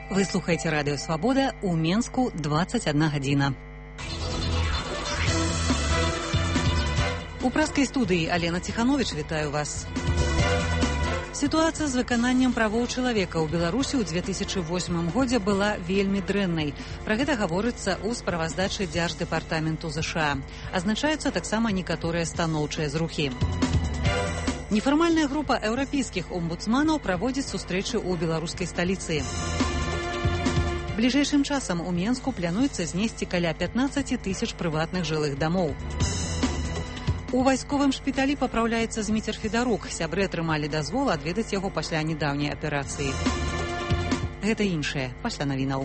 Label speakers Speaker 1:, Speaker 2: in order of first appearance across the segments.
Speaker 1: Вы слухаете радио «Свобода», у Менску 21 гадзіна. У праскай студыі Алена Ціхановіч, вітаю вас. Сітуацыя з выкананнем правоў чалавека ў Беларусі ў 2008 годзе была вельмі дрэннай. Пра гэта гаворыцца ў справаздачы Дзярждэпартаменту ЗША. Азначаюцца таксама некаторыя станоўчыя зрухі. Нефармальная група еўрапейскіх омбудсманаў праводзіць сустрэчы ў беларускай сталіцы. Бліжэйшым часам у Менску плануецца знесці каля 15 тысяч прыватных жылых дамоў. У вайсковым шпіталі папраўляецца Зміцер Федарук. Сябры атрымалі дазвол адведаць яго пасля нядаўняй аперацыі. Гэта іншае пасля навінаў.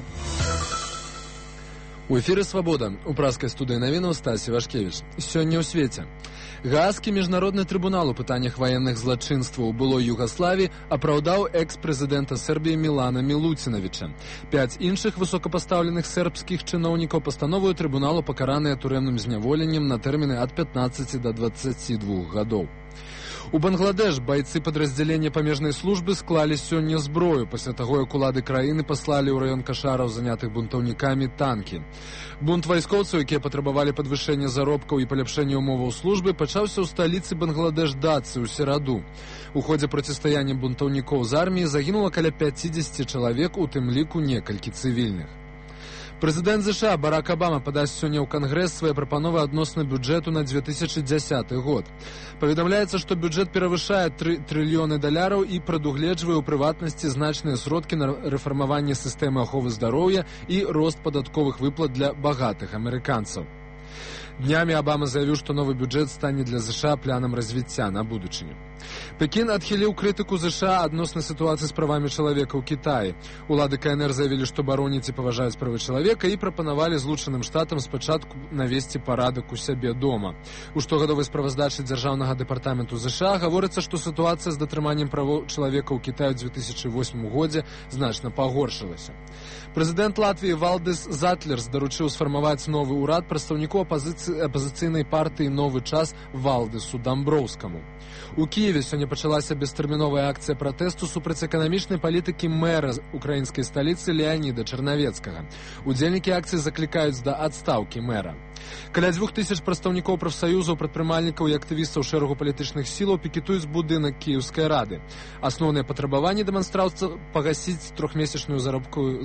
Speaker 2: У эфіры «Свабода». У праскай студыі навінаў Стасі Вашкевіч. Сёння ў свеце. Гаазкі міжнародны трыбунал у пытаннях ваенных злачынстваў у былой Югаславіі апраўдаў экс-прэзідэнта Сербіі Мілана Мілуцінавіча. 5 іншых высокапастаўленых сербскіх чыноўнікаў пастановаю трыбуналу пакараныя турэмным зняволеннем на тэрміны ад 15 до 22 гадоў. У Бангладеш байцы падраздзялення памежнай службы склалі сёння зброю пасля таго, як улады краіны паслалі ў раён кашараў, занятых бунтаўнікамі, танкі. Бунт вайскоўцаў, якія патрабавалі падвышэння заробкаў і паляпшэння ўмоваў службы, пачаўся ў сталіцы Бангладеш Дацы ў сераду. У ходзе процістаяння бунтаўнікоў з арміі загінула каля 50 чалавек, у тым ліку некалькі цывільных. Прэзідэнт ЗША Барак Абама падасць сёння ў Кангрэс свае прапановы адносна бюджэту на 2010 год. Паведамляецца, што бюджэт перавышае $3 трыльёны і прадугледжвае ў прыватнасці значныя сродкі на рэфармаванне сістэмы аховы здароўя і рост падатковых выплат для багатых амерыканцаў. Днямі Абама заявіў, што новы бюджэт стане для ЗША планам развіцця на будучыню. Пекін адхіліў крытыку ЗША адносна сітуацыі з правамі чалавека ў Кітаі. Улады КНР заявілі, што бароняць і паважаюць правы чалавека і прапанавалі Злучаным Штатам спачатку навесці парадак у сябе дома. У штогадовай справаздачы Дзяржаўнага дэпартаменту ЗША гаворыцца, што сітуацыя з датрыманнем правоў чалавека ў Кітаі ў 2008 годзе значна пагоршылася. Прэзідэнт Латвіі Валдыс Затлерс даручыў сфармаваць новы ўрад прадстаўніку апазіцыйнай партыі «Новы час» Валдысу Дамброўскаму. У Кіеве сёння пачалася бестэрміновая акцыя пратэсту супраць эканамічнай палітыкі мэра украінскай сталіцы Леаніда Чарнавецкага. Удзельнікі акцыі заклікаюць да адстаўкі мэра. Каля 2000 прадстаўнікоў прафсаюзаў, прадпрымальнікаў і актывістаў шэрагу палітычных сілаў пікетуюць будынак Кіеўскай рады. Асноўныя патрабаванні дэманстраўцаў пагасіць 3-месячную заробковую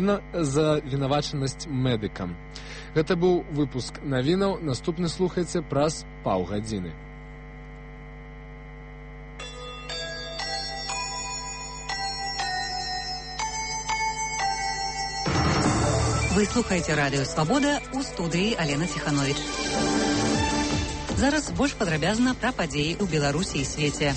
Speaker 2: завінавачанасць медыкам. Гэта быў выпуск навінаў. Наступны слухайце праз паўгадзіны.
Speaker 1: Вы слухаете радио «Свобода», у студыі Алена Ціхановіч. Зараз больш падрабязна пра падзеі ў Беларусі і свеце.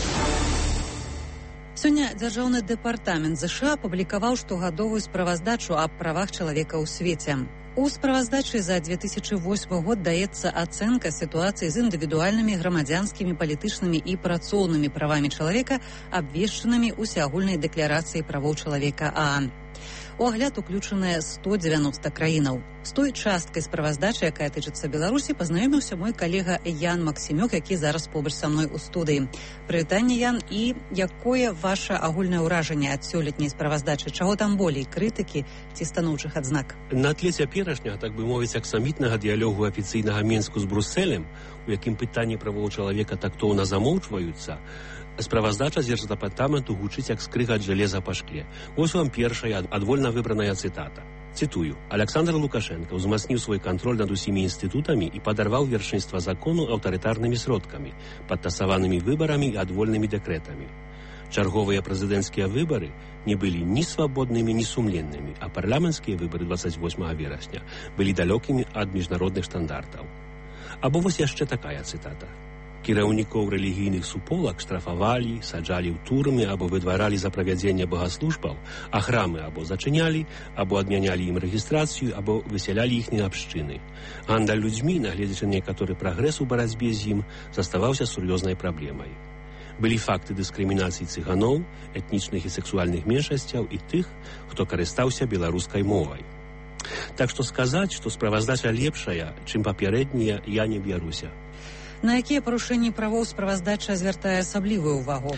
Speaker 1: Сёння Дзяржаўны дэпартамент ЗША апублікаваў штогадовую справаздачу аб правах чалавека ў свеце. У справаздачы за 2008 год даецца ацэнка сітуацыі з індывідуальнымі грамадзянскімі, палітычнымі і працоўнымі правамі чалавека, абвешчанымі ўсеагульнай дэкларацыяй правоў чалавека ААН. У агляд уключаныя 190 краінаў. З той часткай справаздачы, якая тычыцца Беларусі, пазнаёміўся мой калега Ян Максімюк, які зараз побач са мной у студыі. Прывітанне, Ян, і якое ваша агульнае ўражанне ад сёлетняй справаздачы? Чаго там болей, крытыкі ці станоўчых адзнак?
Speaker 3: На тле цяперашняга, так бы мовіць, аксамітнага дыялогу афіцыйнага Менску з Брусэлем, у якім пытанні правоў чалавека тактоўна замоўчваюцца, справаздача Дзярждэпартаменту гучыць як скрыга ад жалеза па шкле. Вось вам першая адвольна выбраная цытата. Цытую. Александр Лукашенко ўзмацніў свой кантроль над усімі інстытутамі і падарваў вершынства закону аўтарытарнымі сродкамі, падтасаванымі выбарамі і адвольнымі дэкрэтамі. Чарговыя прэзідэнцкія выбары не былі ні свабоднымі, ні сумленнымі, а парламенцкія выбары 28 верасня былі далёкімі ад міжнародных стандартаў. Або вось яшчэ такая цытата. Кіраўнікоў рэлігійных суполак штрафавалі, саджалі ў турмы або выдваралі за правядзенне багаслужбаў, а храмы або зачынялі, або адмянялі ім рэгістрацыю, або высялялі іхнія абшчыны. Гандаль людзьмі, нагледзячы некаторы прагрэс у барацьбе з ім, заставаўся сур'ёзнай праблемай. Былі факты дыскрымінацыі цыганоў, этнічных і сексуальных меншасцяў і тых, хто карыстаўся беларускай мовай. Так што сказаць, што справаздача лепшая, чым папярэдняя, я не бяруся.
Speaker 1: На якія парушэнні правоў справаздача звяртае асаблівую ўвагу?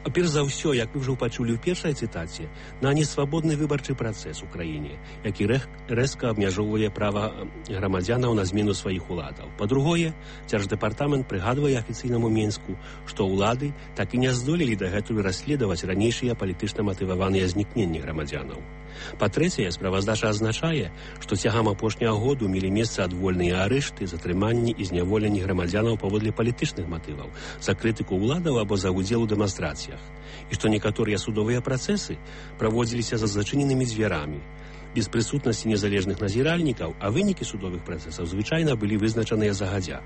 Speaker 3: Перш за ўсё, як вы ўжо пачулі ў першай цытаце, на несвабодны выбарчы працэс у краіне, які рэзка абмяжоўвае права грамадзянаў на змену сваіх уладаў. Па-другое, Дзярждэпартамент прыгадвае афіцыйнаму Менску, што ўлады так і не здолелі дагэтуль расследаваць ранейшыя палітычна матываваныя знікненні грамадзянаў. Па-трэцяе, справаздача азначае, што цягам апошняга году мелі месца адвольныя арышты, затрыманні і зняволенні грамадзянаў паводле палітычных матываў, за крытыку ўладаў або за ўдзел у дэманстрацыях, і што некаторыя судовыя працэсы праводзіліся за зачыненымі дзвярамі, без прысутнасці незалежных назіральнікаў, а вынікі судовых працэсаў звычайна былі вызначаныя загадзя.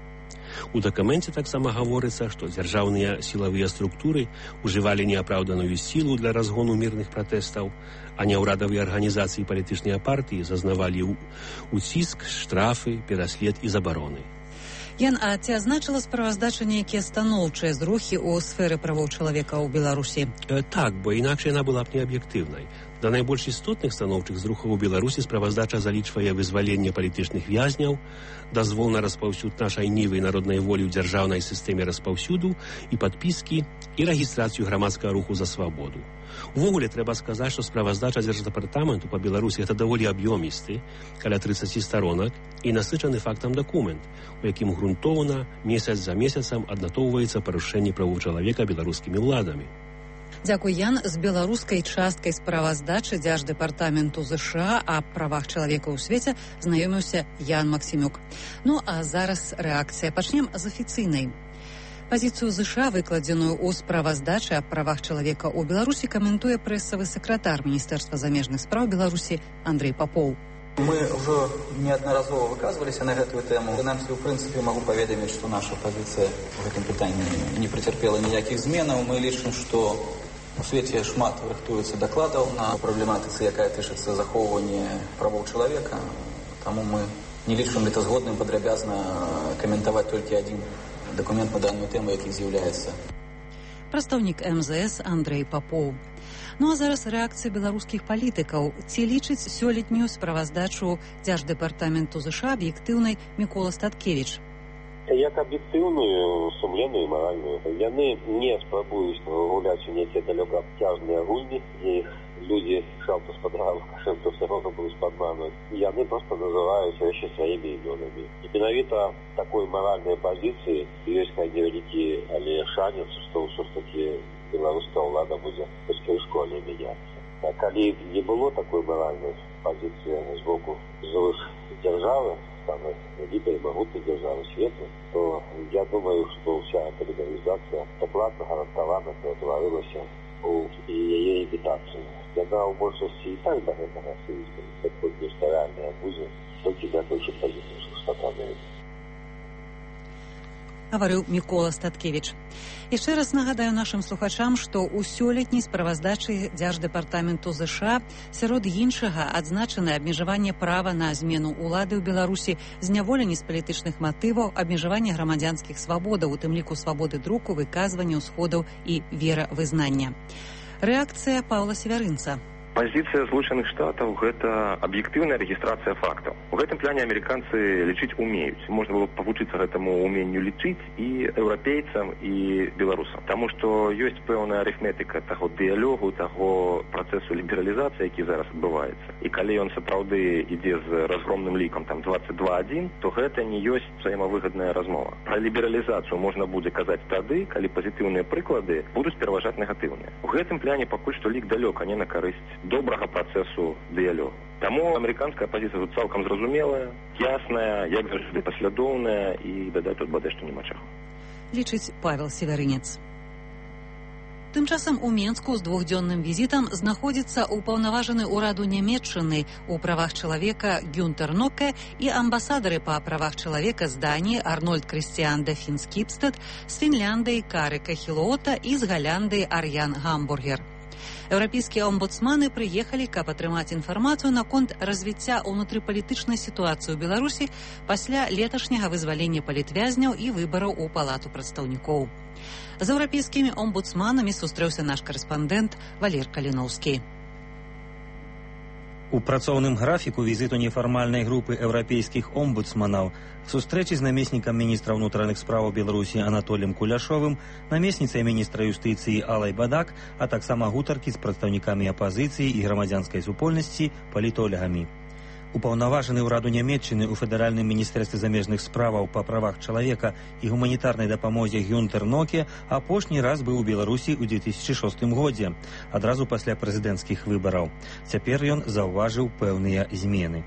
Speaker 3: У дакуменце таксама гаворыцца, што дзяржаўныя сілавыя структуры ўжывалі неапраўданую сілу для разгону мірных пратэстаў, а няўрадавыя арганізацыі палітычныя партыі зазнавалі уціск, штрафы, пераслед і забароны.
Speaker 1: Ян, а ці азначыла справаздача нейкія станоўчыя зрухі ў сферы правоў чалавека ў Беларусі?
Speaker 3: Так, бо інакш яна была б неаб'ектыўнай. Да найбольш істотных станоўчых зрухаў у Беларусі справаздача залічвае вызваленне палітычных вязняў, дазвол на распаўсюд нашай нівы і народнай волі ў дзяржаўнай сістэме распаўсюду і падпіскі і рэгістрацыю грамадскага руху за свабоду. Увогуле, трэба сказаць, што справаздача Дзярждэпартаменту па Беларусі гэта даволі аб'ёмісты, каля 30 старонак, і насычаны фактам дакумент, у якім грунтоўна месяц за месяцам аднатоўваецца парушэнне правоў чалавека беларускімі ўладамі.
Speaker 1: Дзякуй, Ян. З беларускай часткай справаздачы Дзярждэпартаменту ЗША аб правах чалавека ў свеце знаёміўся Ян Максімюк. Ну, а зараз рэакцыя. Пачнем з афіцыйнай. Пазіцыю ЗША, выкладзеную ў справаздачы аб правах чалавека ў Беларусі, каментуе прэсавы сакратар Міністэрства замежных спраў Беларусі Андрей Попоў.
Speaker 4: Мы ўжо неаднаразова выказваліся на гэтую тэму. Прынамсі, у прынцыпе, магу паведаміць, што наша пазіцыя ў гэтым пытанні не прыцярпела ніякіх зменаў. Мы лічым, што у свеце шмат рыхтуецца дакладаў на праблематыцы, якая тычыцца захоўвання правоў чалавека. Таму мы не лічым мэтазгодным падрабязна каментаваць толькі адзін дакумент на данную тэму, які з'яўляецца.
Speaker 1: Прадстаўнік МЗС Андрей Попоў. Ну а зараз рэакцыя беларускіх палітыкаў. Ці лічыць сёлетнюю справаздачу Дзярждэпартаменту ЗША аб'ектыўнай Мікола Статкевіч?
Speaker 5: Як аб'ектыўную, сумленную і маральную. Яны не спрабуюць гуляць у нейкія далёкаабцяжныя гульні, дзе іх людзі шалта з-пад галка, што все роўна будуць падманваць. Яны проста называюць рэчы сваімі імёнамі. І менавіта такой маральнай пазіцыі ёсць невялікі, але шанец, што ўсё ж такі беларуская ўлада будзе хоць школе мяняцца. А калі не было такой маральнай пазіцыі з боку злых дзяржавы, самой великой и могутной державы света, то я думаю, что вся эта легализация докладно гарантована перетворилась у ее имитацию. Яна у большасці і так да гэтага сыльства, такой нестаральная будзе, толькі дзякуючы пазіцыю штатамі.
Speaker 1: Гаварыў Мікола Статкевіч. Яшчэ раз нагадаю нашым слухачам, што ў сёлетняй справаздачы Дзярждэпартаменту ЗША сярод іншага адзначаны абмежаванне права на змену ўлады ў Беларусі, зняволенне з палітычных матываў, абмежаванне грамадзянскіх свабодаў, у тым ліку свабоды друку, выказвання, усходаў і веравызнання. Рэакцыя Паўла Севярынца.
Speaker 6: Пазіцыя Злучаных Штатаў – гэта аб'ектыўная рэгістрацыя фактаў. У гэтым плане амерыканцы лічыць умеюць. Можна было павучыцца гэтаму уменню лічыць і еўрапейцам, і беларусам. Таму што ёсць пэўная арыфметыка таго дыялогу, таго працэсу лібералізацыі, які зараз адбываецца. І калі ён сапраўды ідзе з разгромным лікам 22-1, то гэта не ёсць взаемавыгадная размова. Пра лібералізацыю можна будзе казаць тады, калі пазітыўныя прыклады будуць пераважаць негатыўныя. У гэтым плане пакуль што лік далёка не на карысць добрага працэсу дыялогу. Таму амерыканская пазіцыя тут цалкам зразумелая, ясная, як заўжды паслядоўная, і дадаць тут бадай што няма чаго.
Speaker 1: Лічыць Павел Севярынец. Тым часам у Менску з двухдзённым візітам знаходзіцца ўпаўнаважаны ўраду Нямецчыны ў правах чалавека Гюнтер Ноке і амбасадары па правах чалавека з Даніі Арнольд Крістіан де Фінскіпстед, з Фінляндыі Кари Кахілоота і з Галяндыі Ар'ян Гамбургер. Еўрапейскія омбудсманы прыехалі, каб атрымаць інфармацыю наконт развіцця ўнутрыпалітычнай сітуацыі ў Беларусі пасля леташняга вызвалення палітвязняў і выбараў у палату прадстаўнікоў. З еўрапейскімі омбудсманамі сустрэўся наш карэспандэнт Валер Каліноўскі.
Speaker 7: У працоўным графіку візіту нефармальнай групы еўрапейскіх омбудсманаў, сустрэчы з намеснікам міністра ўнутраных справаў Беларусі Анатоліем Куляшовым, намесніцай міністра юстыцыі Алай Бадак, а таксама гутаркі з прадстаўнікамі апазіцыі і грамадзянскай супольнасці, палітолягамі. Упаўнаважаны ўраду Нямецчыны ў федэральным міністэрстве замежных справаў па правах чалавека і гуманітарнай дапамозе Гюнтер Ноке апошні раз быў у Беларусі ў 2006 годзе, адразу пасля прэзідэнцкіх выбараў. Цяпер ён заўважыў пэўныя змены.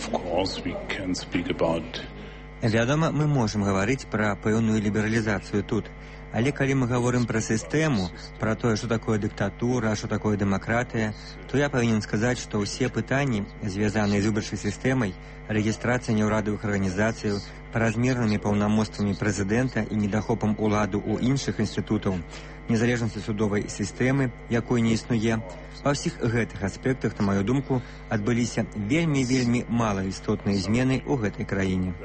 Speaker 8: Вядома, мы можам гаварыць пра пэўную лібералізацыю тут. Але калі мы гаворым пра сістэму, пра тое, што такое дыктатура, што такое дэмакратыя, то я павінен сказаць, што ўсе пытанні, звязаныя з выбарчай сістэмай, рэгістрацыя няўрадавых арганізацыяў, празмернымі паўнамоцтвамі прэзідэнта і недахопам уладу ў іншых інстытутаў, незалежнасці судовай сістэмы, якой не існуе, ва ўсіх гэтых аспектах, на маю думку, адбыліся вельмі мала істотныя змены ў гэтай краіне.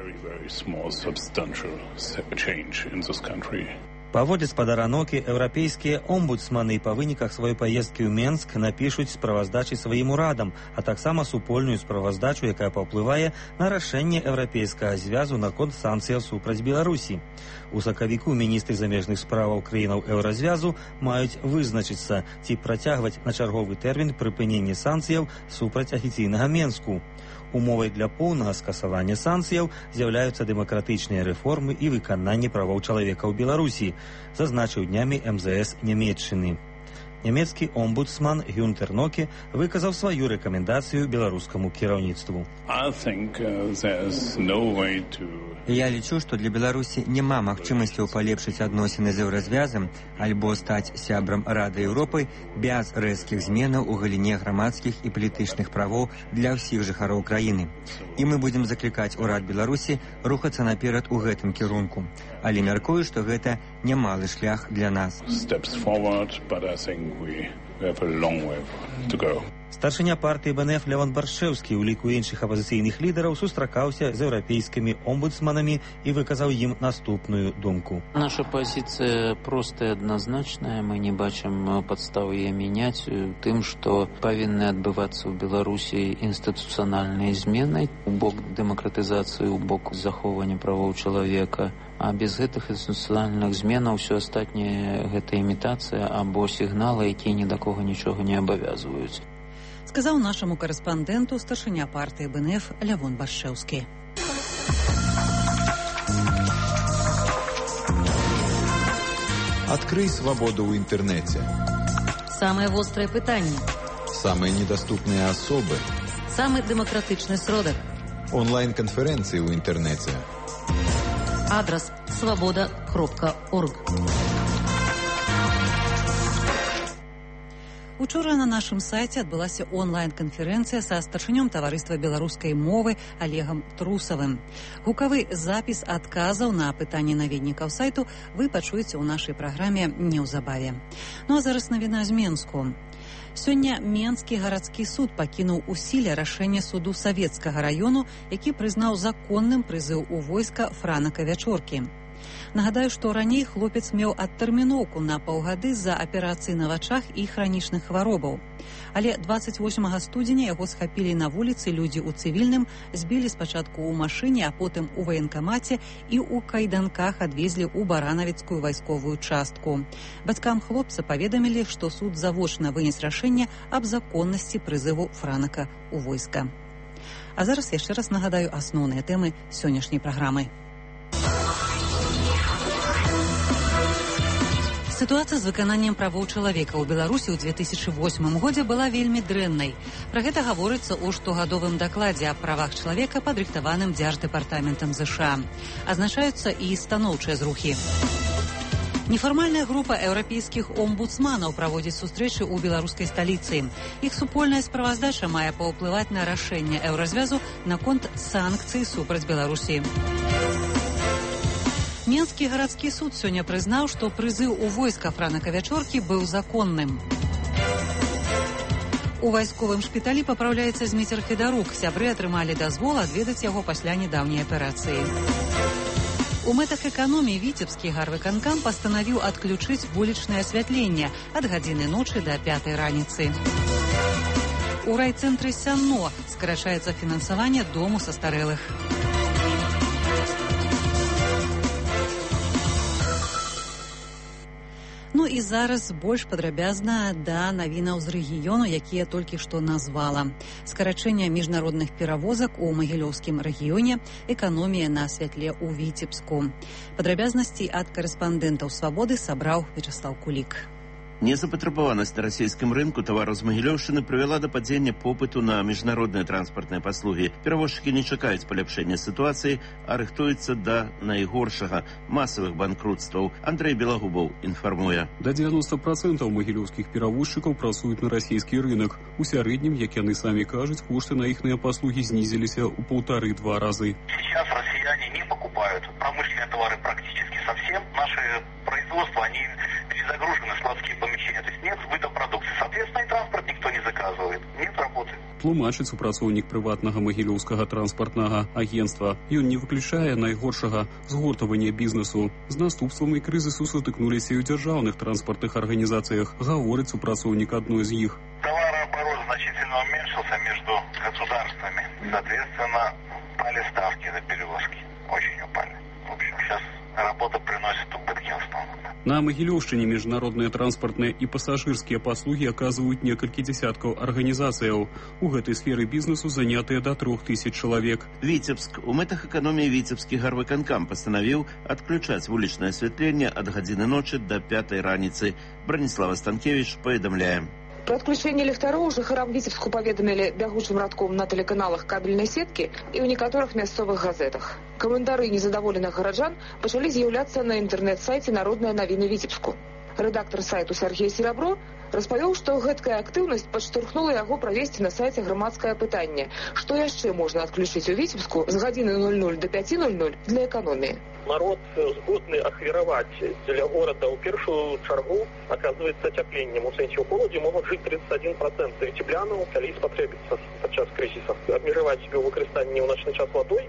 Speaker 7: Паводле спадара Нокі, еўрапейскія омбудсманы па выніках сваёй паездкі ў Менск напішуць справаздачы сваім урадам, а таксама супольную справаздачу, якая паўплывае на рашэнне еўрапейскага звязу наконт санкцыяў супраць Беларусі. У сакавіку міністры замежных справаў краінаў еўразвязу маюць вызначыцца, ці працягваць на чарговы тэрмін прыпыненне санкцыяў супраць афіцыйнага Менску. Умовай для поўнага скасавання санкцыяў з'яўляюцца дэмакратычныя рэформы і выкананне правоў чалавека ў Беларусі, зазначыў днямі МЗС Нямецчыны. Нямецкі омбудсман Гюнтер Ноке выказаў сваю рэкамендацыю беларускаму кіраўніцтву.
Speaker 8: Я лічу, што для Беларусі няма магчымасцяў палепшыць адносіны з еўразвязам альбо стаць сябрам Рады Еўропы без рэзкіх зменаў у галіне грамадскіх і палітычных правоў для ўсіх жыхароў краіны. І мы будзем заклікаць урад Беларусі рухацца наперад у гэтым кірунку. Але мяркую, што гэта немалы шлях для нас.
Speaker 7: Старшыня партыі БНФ Лявон Баршэўскі ў ліку іншых апазіцыйных лідараў сустракаўся з еўрапейскімі омбудсманамі і выказаў ім наступную думку.
Speaker 9: Наша пазіцыя простая, адназначная. Мы не бачым падстаў яе мяняць тым, што павінны адбывацца ў Беларусі інстытуцыянальныя змены у бок дэмакратызацыі, у бок захоўвання правоў чалавека. А без гэтых інстытуцыянальных зменаў ўсё астатняе гэта імітацыя або сігналы, якія ні да кого нічога не абавязваюць.
Speaker 1: Сказаў нашаму карэспандэнту старшыня партыі БНФ Лявон Баршэўскі.
Speaker 10: Открый свободу ў інтэрнэце.
Speaker 1: Самыя вострыя пытанні.
Speaker 10: Самыя недаступныя асобы.
Speaker 1: Самы дэмакратычны сродак.
Speaker 10: Онлайн-канферэнцыі ў інтэрнэце.
Speaker 1: Адрас свобода.орг. Учора на нашым сайце адбылася онлайн-канферэнцыя са старшынём таварыства беларускай мовы Олегам Трусавым. Гукавы запіс адказаў на пытанні наведнікаў сайту вы пачуеце ў нашай праграме неўзабаве. Ну а зараз навіна з Менску. Сёння Менскі гарадскі суд пакінуў у сіле рашэнне суду Савецкага раёну, які прызнаў законным прызыў у войска Франака Вячоркі. Нагадаю, што раней хлопец меў адтэрміноўку на паўгады з-за аперацыі на вачах і хранічных хваробаў. Але 28 студзеня яго схапілі на вуліцы людзі ў цывільным, збілі спачатку ў машыне, а потым у ваенкамаце і ў кайданках адвезлі ў баранавіцкую вайсковую частку. Бацькам хлопца паведамілі, што суд завочна вынес рашэнне аб законнасці прызыву Франака ў войска. А зараз яшчэ раз нагадаю асноўныя тэмы сённяшняй праграмы. Сітуацыя з выкананнем правоў чалавека ў Беларусі ў 2008 годзе была вельмі дрэннай. Пра гэта гаворыцца ў штогадовым дакладзе аб правах чалавека, падрыхтаваным Дзярждэпартаментам ЗША. Азначаюцца і станоўчыя зрухі. Нефармальная група еўрапейскіх омбудсманаў праводзіць сустрэчы ў беларускай сталіцы. Іх супольная справаздача мае паўплываць на рашэнне еўразвязу наконт санкцый супраць Беларусі. Менскі гарадскі суд сёння прызнаў, што прызыў у войска Франака Вячоркі быў законным. У вайсковым шпіталі папраўляецца Зміцер Федарук. Сябры атрымалі дазвол адведаць яго пасля нядаўняй аперацыі. У мэтах эканоміі віцебскі гарвыканкам пастанавіў адключыць вулічнае асвятленне ад гадзіны ночы да 5 раніцы. У райцэнтры Сяно скарачаецца фінансаванне дому састарэлых. Ну і зараз больш падрабязна да навінаў з рэгіёну, якія толькі што назвала. Скарачэнне міжнародных перавозак у Магілёўскім рэгіёне, эканомія на святле ў Віцебску. Падрабязнасці ад карэспандэнтаў «Свабоды» сабраў Вячаслаў Кулік.
Speaker 11: Незапатрабаванасць на расійскім рынку тавараў з Магілёўшчыны прывяла да падзення попыту на міжнародныя транспартныя паслугі. Перавозчыкі не чакаюць паляпшэння сітуацыі, а рыхтуюцца да найгоршага масавых банкрутстваў. Андрэй Белагубаў інфармуе.
Speaker 12: Да 90% магілёўскіх перавозчыкаў працуюць на расійскі рынок. У сярэднім, як яны самі кажуць, кошты на іхныя паслугі знізіліся ў 1,5-2 разы.
Speaker 13: Сейчас россияне не покупают промышленные товары практически совсем. Наши производства, они перезагружены, складские помещения. То есть нет сбыта продукции. Соответственно, и транспорт никто не заказывает. Нет работы.
Speaker 12: Тлумачыць супрацоўнік прыватнага магілёўскага транспартнага агенцтва. Ён не выключае найгоршага згортавання бізнесу. З наступствамі крызісу сутыкнуліся і ў дзяржаўных транспартных арганізацыях, гаворыць супрацоўнік адной з іх.
Speaker 13: Товарооборот значительно уменьшился между государствами. Соответственно, упали ставки за перевозки. Очень упали. В общем, сейчас работа приносит убытки в основном.
Speaker 12: На Магілёўшчыне міжнародныя транспартныя і пасажырскія паслугі аказваюць некалькі дзесяткаў арганізацыяў. У гэтай сферы бізнесу занятыя да 3000 чалавек.
Speaker 11: Віцебск. У мэтах эканоміі віцебскі гарвыканкам пастанавіў адключаць вулічнае асвятленне ад гадзіны ночы да 5 раніцы. Браніслава Станкевіч паведамляе.
Speaker 14: Про отключение ліхтароў жыхарам Віцебску паведамілі бягучым радком на тэлеканалах кабельнай сеткі і ў некаторых мясцовых газетах. Каментары незадаволеных гараджан пачалі з'яўляцца на інтэрнэт-сайце «Народныя навіны Віцебску». Рэдактар сайту Сергей Серабро распавёў, што гэткая актыўнасць падштурхнула яго правесці на сайце грамадскае пытанне, што яшчэ можна адключыць у Віцебску з гадзіны 00 до 5:00 для эканоміі.
Speaker 15: Народ згодны ахвяраваць для горада ў першую чаргу, оказывается, ацяпленнем. У сэнсе ў холадзе могуць жыць 31% віцеблянаў, калі спатрэбіцца падчас крызіса. Абмежаваць себе ў выкарыстанні ў начны час вадой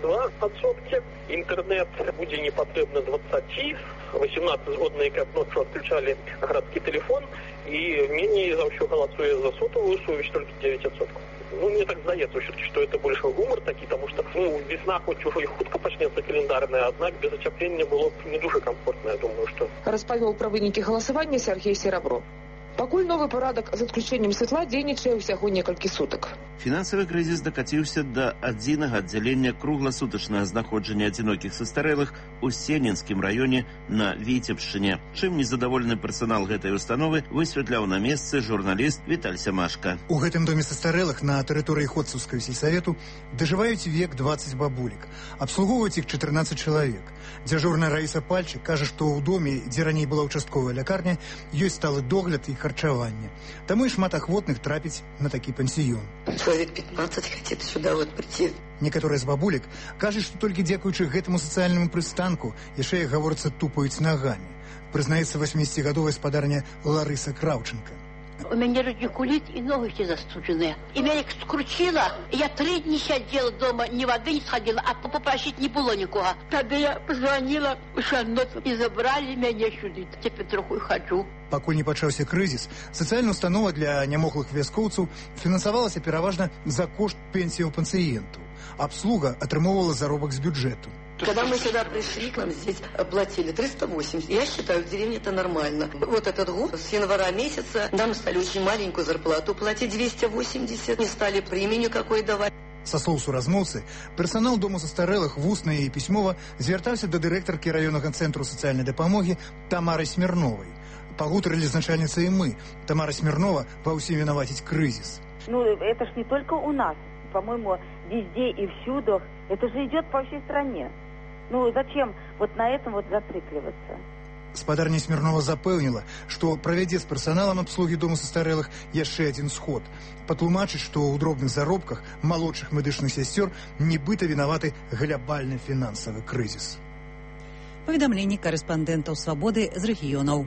Speaker 15: 22%. Інтэрнэт будзе не патрэбны 20%. 18 згодныя, каб ноччу адключалі гарадскі тэлефон, і меней за ўсё галасуе за сотовую сувязь толькі 9%. Ну, мне так здаецца, что это больше гумор такі, тому что весна хоць ужо і хутка пачнецца календарная, аднак без ацяплення было б не дуже комфортно, я думаю, что...
Speaker 14: Распавёў пра вынікі галасавання Сергей Серабро. Пакуль новы парадак з адключэннем святла дзейнічае ўсяго некалькі сутак.
Speaker 11: Фінансавы крызіс дакаціўся да адзінага аддзялення кругласутачнага знаходжання адзінокіх састарэлых у Сенінскім раёне на Віцебшчыне. Чым незадаволены персанал гэтай установы высвятляў на месцы журналіст Віталь Сямашка.
Speaker 16: У гэтым доме састарэлых на тэрыторыі Ходцаўскага сельсавету дажываюць век 20 бабулек. Абслугоўваюць іх 14 чалавек. Дзяжурная Раіса Пальчык кажа, што ў доме, дзе раней была ўчастковая лякарня, ёсць сталы догляд і харчаванне. Таму і шмат ахвотных трапіць на такі пансіён.
Speaker 17: Человек 15 хотят сюда вот прийти.
Speaker 16: Некаторыя з бабулек кажуць, што толькі дзякуючы гэтаму сацыяльнаму прыстанку яшчэ, як гаворыцца, тупаюць нагамі. Прызнаецца 80-гадовая спадарня Ларыса Краўченка.
Speaker 18: У меня радикулит и ноги все застуженные. И меня их скрутило. Я 3 дни сидела дома, ни воды не сходила, а попросить не было никого. Тогда я позвонила в Шанот и забрали меня сюда. Теперь троху хожу.
Speaker 16: Пакуль не пачаўся крызіс, сацыяльная установа для нямоглых вяскоўцаў фінансавалася пераважна за кошт пенсіяў пацыентаў. Абслуга атрымоўвала заробак з бюджэту.
Speaker 17: Когда мы сюда пришли, к нам здесь оплатили 380. Я считаю, в деревне это нормально. Вот этот год, с января месяца, нам стали очень маленькую зарплату платить, 280. Не стали премию никакой давать.
Speaker 16: Са слоў суразмоўцы, персанал дому састарэлых вусна і пісьмова звяртаўся да дырэктаркі раённага цэнтру сацыяльнай дапамогі Тамары Смірновай. Пагутарылі з начальніцай мы. Тамара Смирнова ва ўсім вінаваціць крызіс.
Speaker 19: Ну, это ж не только у нас. По-моему, везде и всюду. Это же идет по всей стране. Ну, зачем вот на этом вот зацикливаться?
Speaker 16: Спадарня Смирнова запэўніла, што правядзе з персаналам абслугі дому састарэлых яшчэ адзін сход. Патлумачыць, што ў дробных заробках малодшых медычных сясцёр нібыта вінаваты глябальны фінансавы крызіс.
Speaker 1: Паведамленні карэспандэнтаў «Свабоды» з рэгіёнаў.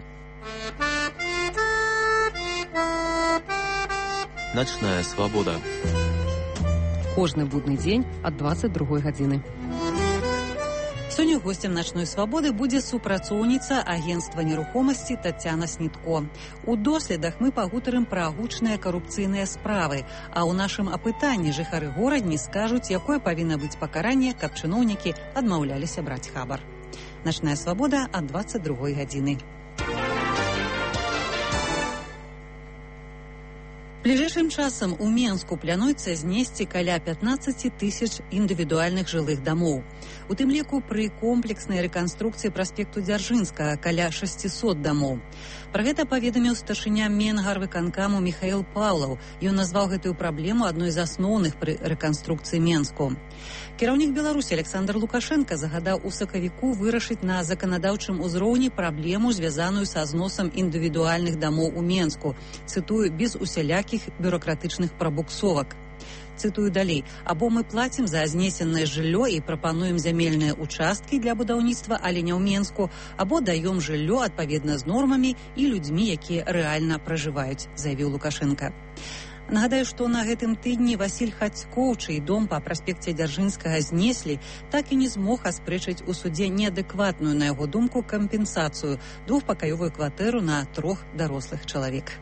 Speaker 3: Начная свабода.
Speaker 20: Кожны будны дзень ад 22 гадзіны.
Speaker 1: Сёння гостем «Начной свабоды» будзе супрацоўніца агенцтва нерухомасці Тацяна Снітко. У доследах мы пагутарым пра гучныя карупцыйныя справы, а ў нашым апытанні жыхары горадні скажуць, якое павінна быць пакаранне, каб чыноўнікі адмаўляліся браць хабар. «Начная свабода» ад 22 гадзіны. Бліжэйшым часам у Менску плануецца знесці каля 15 тысяч індывідуальных жылых дамоў. У тым ліку пры комплекснай рэканструкцыі праспекту Дзяржынскага каля 600 дамоў. Пра гэта паведаміў старшыня Менгарвыканкаму Міхаіл Паўлаў. Ён назваў гэтую праблему адной з асноўных пры рэканструкцыі Менску. Кіраўнік Беларусі Александр Лукашенко загадаў у сакавіку вырашыць на заканадаўчым узроўні праблему, звязаную са зносам індывідуальных дамоў у Менску. Цытую, без усялякіх бюрократычных прабуксовак. Цытую далей. Або мы плацім за знесенае жыллё і прапануем зямельныя участкі для будаўніцтва, але не ў Менску, або даём жыллё адпаведна з нормамі і людзьмі, якія рэальна пражываюць, заявіў Лукашенко. Нагадаю, што на гэтым тыдні Васіль Хацькоў, чый дом па праспекце Дзяржынскага знеслі, так і не змог аспрэчыць у судзе неадэкватную, на яго думку, кампенсацыю, двухпакаёвую кватэру на 3 дарослых чалавек.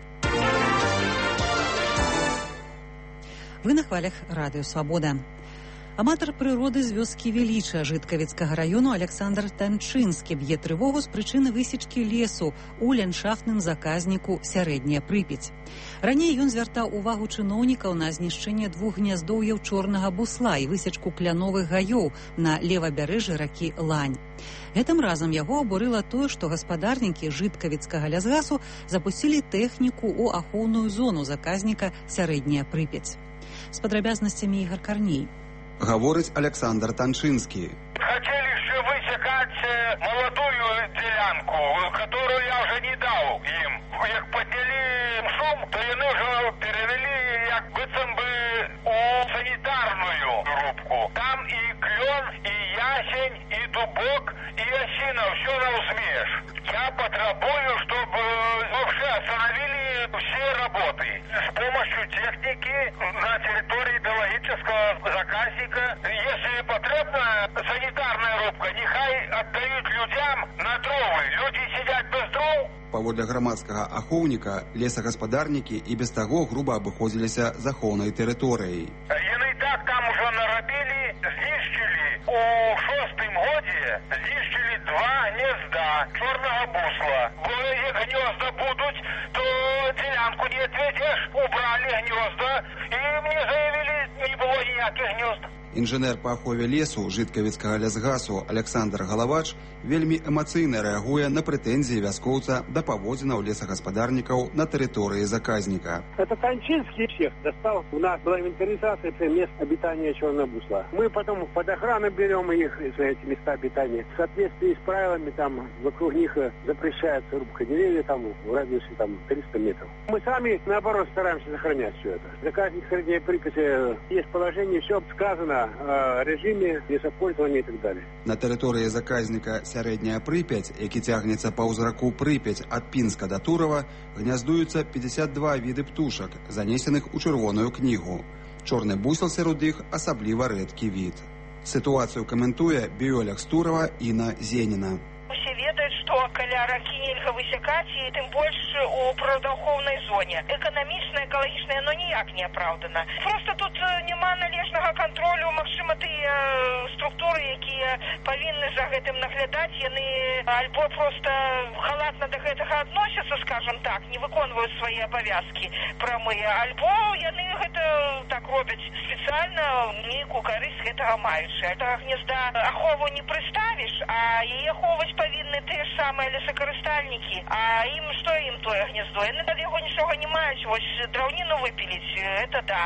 Speaker 1: Вы на хвалях радыё «Свабода». Аматар прыроды з вёскі Веліча Жыткавіцкага раёну Александр Танчынскі б'е трывогу з прычыны высечкі лесу у ландшафтным заказніку Сярэдняя Прыпяць. Раней ён звяртаў увагу чыноўнікаў на знішчэнне 2 гняздоўяў чорнага бусла і высечку кляновых гаёў на левабярэжжы ракі Лань. Гэтым разам яго абурыла тое, што гаспадарнікі Жыткавіцкага лясгасу запусцілі тэхніку ў ахоўную зону заказніка Сярэдняя Прыпяць. З падрабязнасцямі Ігар Карней.
Speaker 20: Гаворыць Александр Танчынскі.
Speaker 21: Хотели же высекать молодую делянку, которую я уже не дал им. Як подняли шум, то яны уже перевели, як быццам бы у санитарную рубку. Там и клен, и ясень, и дубок, и осина, все на усмеш. Я потребую, чтобы вообще остановили все работы. С помощью техники на территории биологического заказника, если потребна санитарная рубка, нехай отдают людям на дровы. Люди сидят без дров.
Speaker 20: Паводле грамадскага ахоўніка, лесагаспадарнікі і без таго груба абыходзіліся захоўнай тэрыторыяй.
Speaker 21: Яны так там уже нарабілі, знішчылі. У 6-м годзе знішчылі 2 гнезда чорнага бусла. Бо як гнезда будуць, то делянку не отведешь. Убрали гнезда, і мне заявили, не было ніякіх гнезд.
Speaker 20: Інжынер па ахове лесу Жыткавіцкага лясгасу Александр Галавач вельмі эмацыйна рэагуе на прэтэнзіі вяскоўца да паводзінаў лесагаспадарнікаў на тэрыторыі заказніка.
Speaker 22: Это Танчинский всех достал. У нас была инвентаризация мест обитания черного бусла. Мы потом под охрану берем их, эти места обитания. В соответствии с правилами, там вокруг них запрещается рубка деревьев там, в радиусе там, 300 метров. Мы сами, наоборот, стараемся сохранять все это. Заказник Средней Припяти есть положение, все сказано о режиме лесопользования и так далее.
Speaker 20: На тэрыторыі заказніка Сярэдняя Прыпяць, які цягнецца паўз раку Прыпяць ад Пінска да Турава, гняздуюцца 52 віды птушак, занесеных у чырвоную кнігу. Чорны бусел сярод іх асабліва рэдкі від. Сітуацыю каментуе біёлог з Турава Інна Зеніна.
Speaker 23: Усе ведаюць, што каля ракі нельга высякаць, і тым больш у прыродаахоўнай зоне. Эканамічна, экалагічна, яно ніяк не апраўдана. Просто тут няма належнага кантролю, магчыма, тыя структуры, якія павінны за гэтым наглядаць, яны альбо просто халатна да гэтага адносяцца, скажем так, не выконваюць свае абавязкі прамыя, альбо яны гэта так робяць спецыяльна, нейкую карысць гэтага маючы. Гэтага гнезда ахову не прыставіш, а яе ахоўваць павінны тыя ж самыя лесакарыстальнікі. А ім што ім тое гнездо? Яны ад яго нічога не маюць, вось драўніну выпіліць, это да.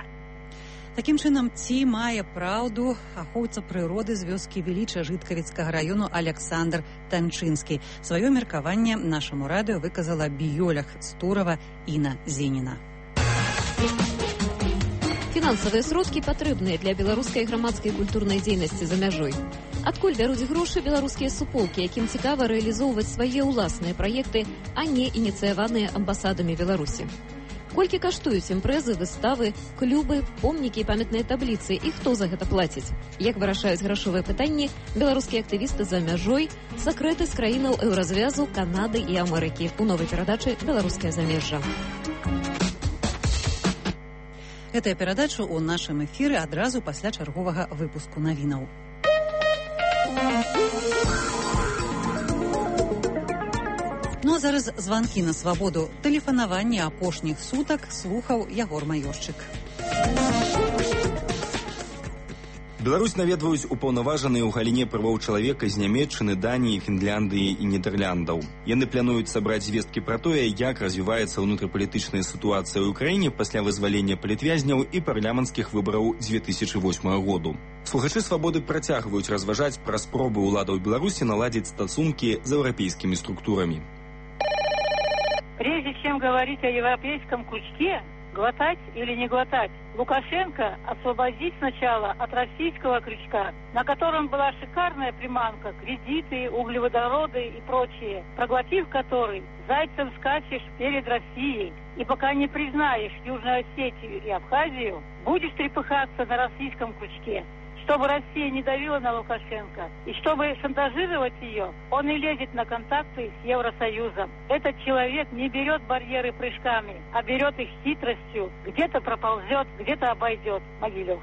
Speaker 1: Такім чынам, ці мае праўду ахоўца прыроды з вёскі Веліча Жыткавіцкага раёну Александр Танчынскі. Сваё меркаванне нашаму радыё выказала біёлог з Турава Інна Зеніна.
Speaker 24: Фінансавыя сродкі патрэбныя для беларускай грамадскай культурнай дзейнасці за мяжой. Адкуль бяруць грошы беларускія суполкі, якім цікава рэалізоўваць свае ўласныя праекты, а не ініцыяваныя амбасадамі Беларусі? Колькі каштуюць імпрэзы, выставы, клубы, помнікі і памятныя табліцы, і хто за гэта плаціць? Як вырашаюць грашовыя пытанні беларускія актывісты за мяжой, сакрэты з краінаў еўразвязу, Канады і Амерыкі. У новай перадачы «Беларускае замежжа».
Speaker 1: Гэтая перадача ў нашым эфіры адразу пасля чарговага выпуску навінаў. Ну а зараз званкі на свабоду. Тэлефанаванне апошніх сутак слухаў Ягор Маёрчык.
Speaker 2: Беларусь наведваюць упаўнаважаныя ў галіне правоў чалавека з Нямецчыны, Даніі, Фінляндыі і Нідэрляндаў. Яны плануюць сабраць звесткі пра тое, як развіваецца ўнутрапалітычная сітуацыя ў краіне пасля вызвалення палітвязняў і парламенцкіх выбараў 2008 году. Слухачы свабоды працягваюць разважаць пра спробы ўладаў Беларусі наладзіць стасункі з еўрапейскімі структурамі.
Speaker 4: Прежде чем говорить о европейском крючке, глотать или не глотать, Лукашенко освободить сначала от российского крючка, на котором была шикарная приманка, кредиты, углеводороды и прочее, проглотив который, зайцем скачешь перед Россией. И пока не признаешь Южную Осетию и Абхазию, будешь трепыхаться на российском крючке. Чтобы Россия не давила на Лукашенко, и чтобы шантажировать ее, он и лезет на контакты с Евросоюзом. Этот человек не берет барьеры прыжками, а берет их хитростью. Где-то проползет, где-то обойдет. Могилев.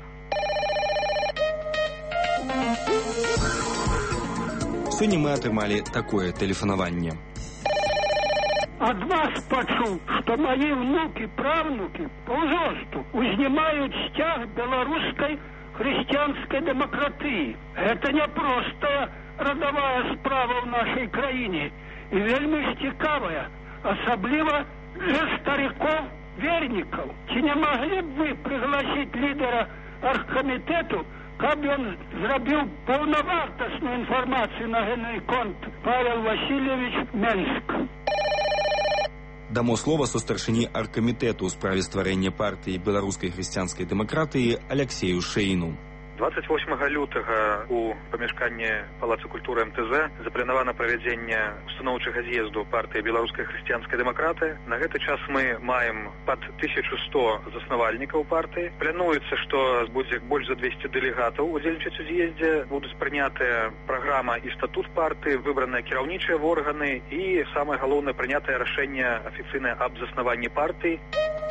Speaker 2: Сёння мы атрымалі такое тэлефанаванне.
Speaker 5: Ад вас пачуў, што мае внукі-правнукі паўзросту узнімаюць сцяг беларускай христианской демократии. Это не просто родовая справа в нашей краине и вельми цікавая, особливо для стариков-верников. Чи не могли бы вы пригласить лидера оргкомитету, каб он зробил полновартостную информацию на генный конт Павел Васильевич Менск?
Speaker 2: Дамо слова сустаршыні аргкамітэту ў справе стварэння партыі беларускай хрысціянскай дэмакратыі Алексею Шейну.
Speaker 6: 28 лютага у памяшканні Палаца культуры МТЗ запланавана правядзенне устаноўчага з'езду партыі беларускай хрысціянскай дэмакраты. На гэты час мы маем пад 1100 заснавальнікаў партыі. Плануецца, што будзе больш за 200 дэлегатаў удзельнічаць у з'ездзе. Будуць прынятыя праграма і статут партыі, выбраныя кіраўнічыя органы і, самае галоўнае, прынятае рашэнне афіцыйнае аб заснаванні партыі.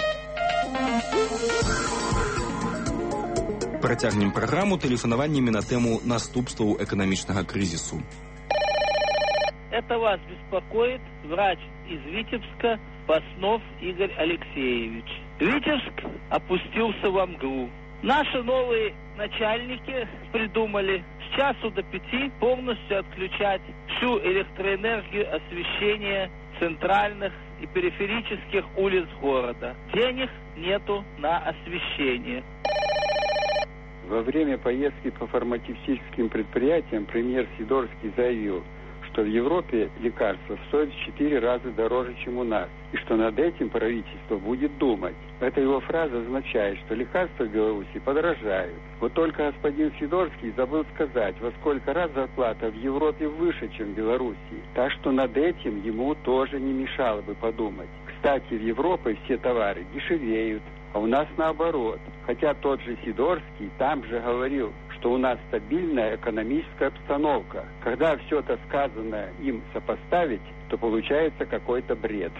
Speaker 2: Працягнем праграму тэлефанаваннямі на тэму наступстваў эканамічнага крызісу.
Speaker 25: Это вас беспокоит врач из Витебска Паснов Игорь Алексеевич. Витебск опустился во мглу. Наши новые начальники придумали с часу до 5 полностью отключать всю электроэнергию освещения центральных и периферических улиц города. Денег нету на освещение.
Speaker 26: Во время поездки по фармацевтическим предприятиям премьер Сидорский заявил, что в Европе лекарства стоят в 4 раза дороже, чем у нас, и что над этим правительство будет думать. Эта его фраза означает, что лекарства в Беларуси подорожают. Вот только господин Сидорский забыл сказать, во сколько раз зарплата в Европе выше, чем в Беларуси. Так что над этим ему тоже не мешало бы подумать. Кстати, в Европе все товары дешевеют, а у нас наоборот. Хотя тот же Сидорский там же говорил, что у нас стабильная экономическая обстановка. Когда все это сказанное им сопоставить, то получается какой-то бред.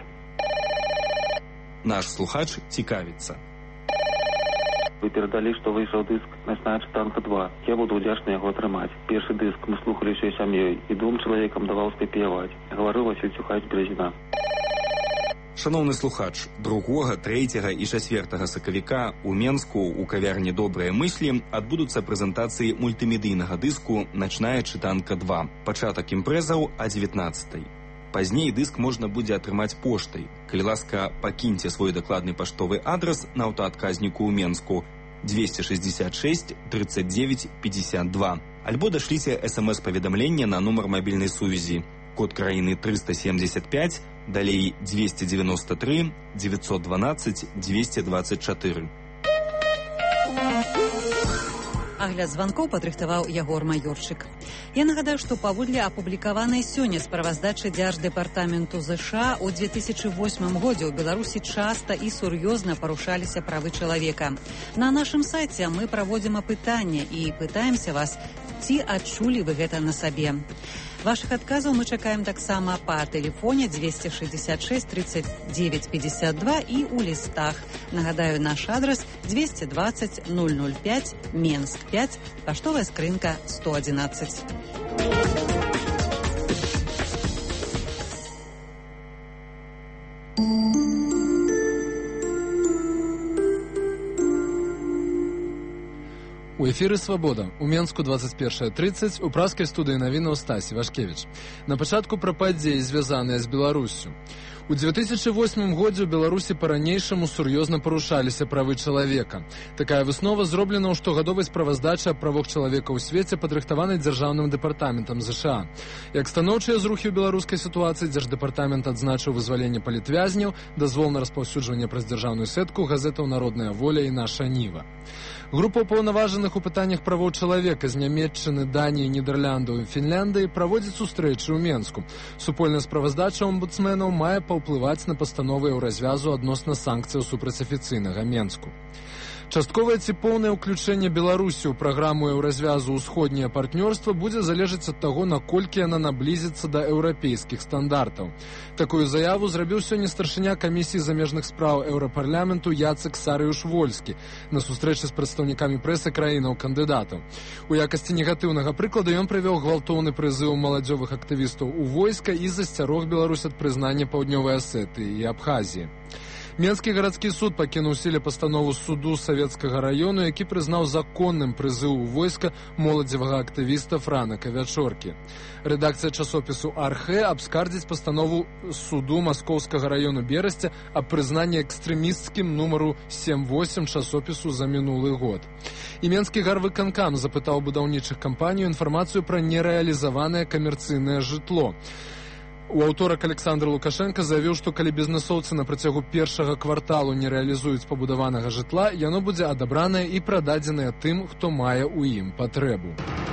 Speaker 2: Наш слухач цікавіцца.
Speaker 27: Вы перадалі, што выйшаў дыск «Мясная чытанка 2». Я буду ўдзячны яго атрымаць. Першы дыск мы слухалі ўсёй сям'ёй, і 2 чалавекам даваў спеваць. Гаварыла Сюцюхаць Березіна.
Speaker 2: Шановны слухач, 2, 3 і 4 сакавіка у Менску у кавярні «Добрыя мыслі» адбудуцца прэзентацыі мультымедыйнага дыску «Начная чытанка 2». Пачатак імпрэзаў о 19-й. Пазней дыск можна будзе атрымаць поштай. Калі ласка, пакіньце свой дакладны паштовы адрас на аўтаадказніку ў Менску 266 39 52. Альбо дашліце СМС-паведамленне на нумар мабільнай сувязі. Код краіны 375, далей 293 912 224.
Speaker 1: Агляд званкоў падрыхтаваў Ягор Маёрчык. Я нагадаю, што паводле апублікаванай сёння справаздачы Дзярждэпартаменту ЗША у 2008 годзе ў Беларусі часта і сур'ёзна парушаліся правы чалавека. На нашым сайце мы праводзім апытанне і пытаемся вас, ці адчулі вы гэта на сабе. Вашых адказаў мы чакаем таксама па тэлефоне 266 39 52 і ў лістах. Нагадаю, наш адрас 220 005 Менск 5, паштовая скрынка 111.
Speaker 7: У эфіры «Свабода». У Менску 21:30, у праскай студыі навінаў Стасі Вашкевіч. На пачатку пра падзеі, звязаныя з Беларуссю. У 2008 годзе ў Беларусі па-ранейшаму сур'ёзна парушаліся правы чалавека. Такая выснова зроблена ў штогадовай справаздачы аб правах чалавека ў свеце, падрыхтаванай Дзяржаўным дэпартаментам ЗША. Як станоўчыя зрухі ў беларускай сітуацыі, Дзярждэпартамент адзначыў вызваленне палітвязняў, дазвол на распаўсюджванне праз дзяржаўную сетку газетаў «Народная воля» і «Наша Ніва». Група ўпаўнаважаных у пытаннях правоў чалавека з Нямецчыны, Даніі, Нідэрляндаў і Фінляндыі праводзіць сустрэчы ў Менску. Супольная справаздача омбудсменаў мае паўплываць на пастановы Еўразвязу адносна санкцыяў супраць афіцыйнага Менску. Частковае ці поўнае ўключэнне Беларусі ў праграму Еўразвязу «Усходняе партнёрства» будзе залежаць ад таго, наколькі яна наблізіцца да еўрапейскіх стандартаў. Такую заяву зрабіў сёння старшыня камісіі замежных спраў Еўрапарламенту Яцек Сарыюш-Вольскі на сустрэчы з прадстаўнікамі прэсы краінаў-кандыдатаў. У якасці негатыўнага прыклада ён прывёў гвалтоўны прызыў маладзёвых актывістаў у войска і засцярог Беларусь ад прызнання Паўднёвай Асетыі і Абхазіі. Менскі гарадскі суд пакінуў сіле пастанову суду Савецкага раёну, які прызнаў законным прызыў у войска моладзевага актывіста Франака Вячоркі. Рэдакцыя часопісу «Архэ» абскардзіць пастанову суду Маскоўскага раёну Берасця аб прызнанні экстрэмісцкім нумару 7-8 часопісу за мінулы год. І Менскі гарвыканкам запытаў будаўнічых кампанію інфармацыю пра нерэалізаванае камерцыйнае жытло. У аўторак Александр Лукашенко заявіў, што калі бізнэсоўцы на працягу першага кварталу не рэалізуюць пабудаванага жытла, яно будзе адабранае і прададзенае тым, хто мае ў ім патрэбу.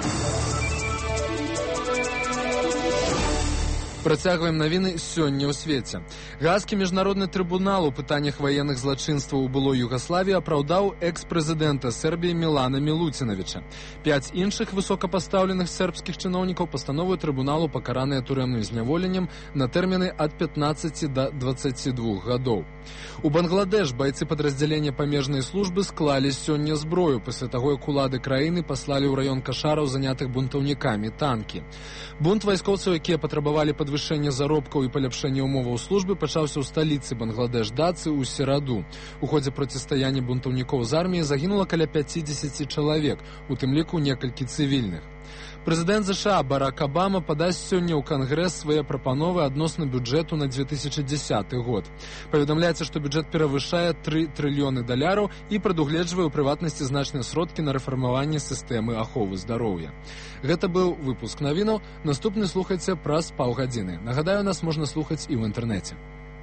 Speaker 7: Працягваем навіны сёння ў свеце. Гаазскі міжнародны трыбунал у пытаннях ваенных злачынстваў у былой Югаславіі апраўдаў экс-прэзідэнта Сербіі Мілана Мілуцінавіча. 5 іншых высокапастаўленых сербскіх чыноўнікаў пастановою трыбуналу пакараныя турэмным зняволеннем на тэрміны ад 15 да 22 гадоў. У Бангладеш байцы падраздзялення памежнай службы склалі сёння зброю пасля таго, як улады краіны паслалі ў раён кашараў, занятых бунтаўнікамі, танкі. Бунт вайскоўцаў, якія патрабавалі падвышэння заробкаў і паляпшэння ўмоваў службы, пачаўся ў сталіцы Бангладеш Дацы ў сераду. У ходзе процістаяння бунтаўнікоў з арміі загінула каля 50 чалавек, у тым ліку некалькі цывільных. Прэзідэнт ЗША Барак Абама падасць сёння ў Кангрэс свае прапановы адносна бюджэту на 2010 год. Паведамляецца, што бюджэт перавышае $3 трыльёны і прадугледжвае ў прыватнасці значныя сродкі на рэфармаванне сістэмы аховы здароўя. Гэта быў выпуск навінаў. Наступны слухайце праз паўгадзіны. Нагадаю, нас можна слухаць і ў інтэрнэце.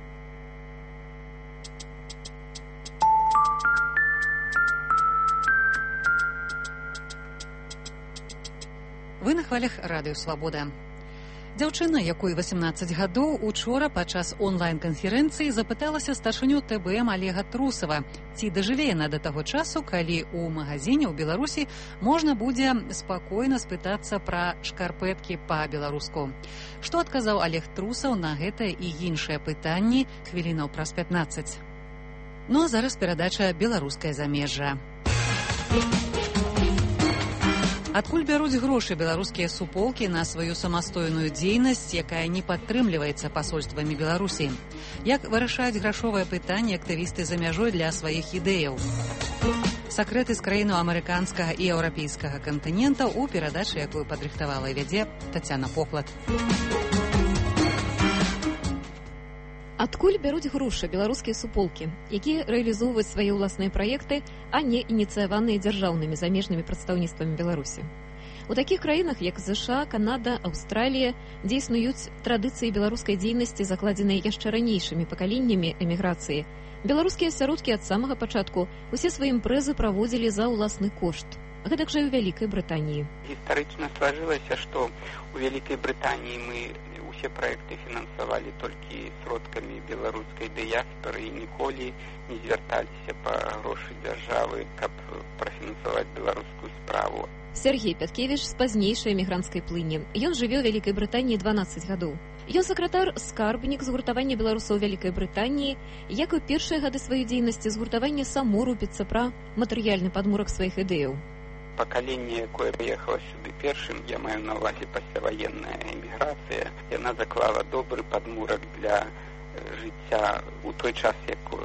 Speaker 1: Вы на хвалях радыё «Свабода». Дзяўчына, якой 18 гадоў, учора падчас онлайн-канферэнцыі запыталася старшыню ТБМ Олега Трусова, ці дажыве яна да таго часу, калі ў магазине ў Беларусі можна будзе спакойна спытацца пра шкарпэткі па-беларуску. Што адказаў Олег Трусаў на гэтае і іншыя пытанні хвілінаў праз 15. Ну а зараз перадача «Беларускае замежжа». Адкуль бяруць грошы беларускія суполкі на сваю самастойную дзейнасць, якая не падтрымліваецца пасольствамі Беларусі? Як вырашаюць грашовае пытанне актывісты за мяжой для сваіх ідэяў? Сакрэты з краінаў амерыканскага і еўрапейскага кантынента ў перадачы, якую падрыхтавала і вядзе Тацяна Поплат.
Speaker 24: Адкуль бяруць грошы беларускія суполкі, якія рэалізоўваюць свае ўласныя праекты, а не ініцыяваныя дзяржаўнымі замежнымі прадстаўніцтвамі Беларусі? У такіх краінах, як ЗША, Канада, Аўстралія, дзе існуюць традыцыі беларускай дзейнасці, закладзеныя яшчэ ранейшымі пакаленнямі эміграцыі, беларускія асяродкі ад самага пачатку усе свае імпрэзы праводзілі за ўласны кошт. Гэтак жа і ў Вялікай Брытаніі.
Speaker 8: Гістарычна сложилася, што у Вялікай Брытаніі мы усе праекты фінансавалі толькі сродкамі беларускай дыяспоры і ніколі не звярталіся па грошы дзяржавы, каб прафінансаваць беларускую справу.
Speaker 24: Сергей Пяткевіч з пазнейшай эмігранцкай плыні. Ён жыве ў Вялікай Брытаніі 12 гадоў. Ён сакратар-скарбнік згуртавання беларусаў Вялікай Брытаніі, як і ў першыя гады сваёй дзейнасці згуртавання само рупіцца пра матэрыяльны падмурак сваіх ідэяў.
Speaker 8: Пакаленне, якое прыехала сюды першым, я маю на ўвазе пасляваенная эміграцыя, яна заклала добры падмурак для жыцця у той час,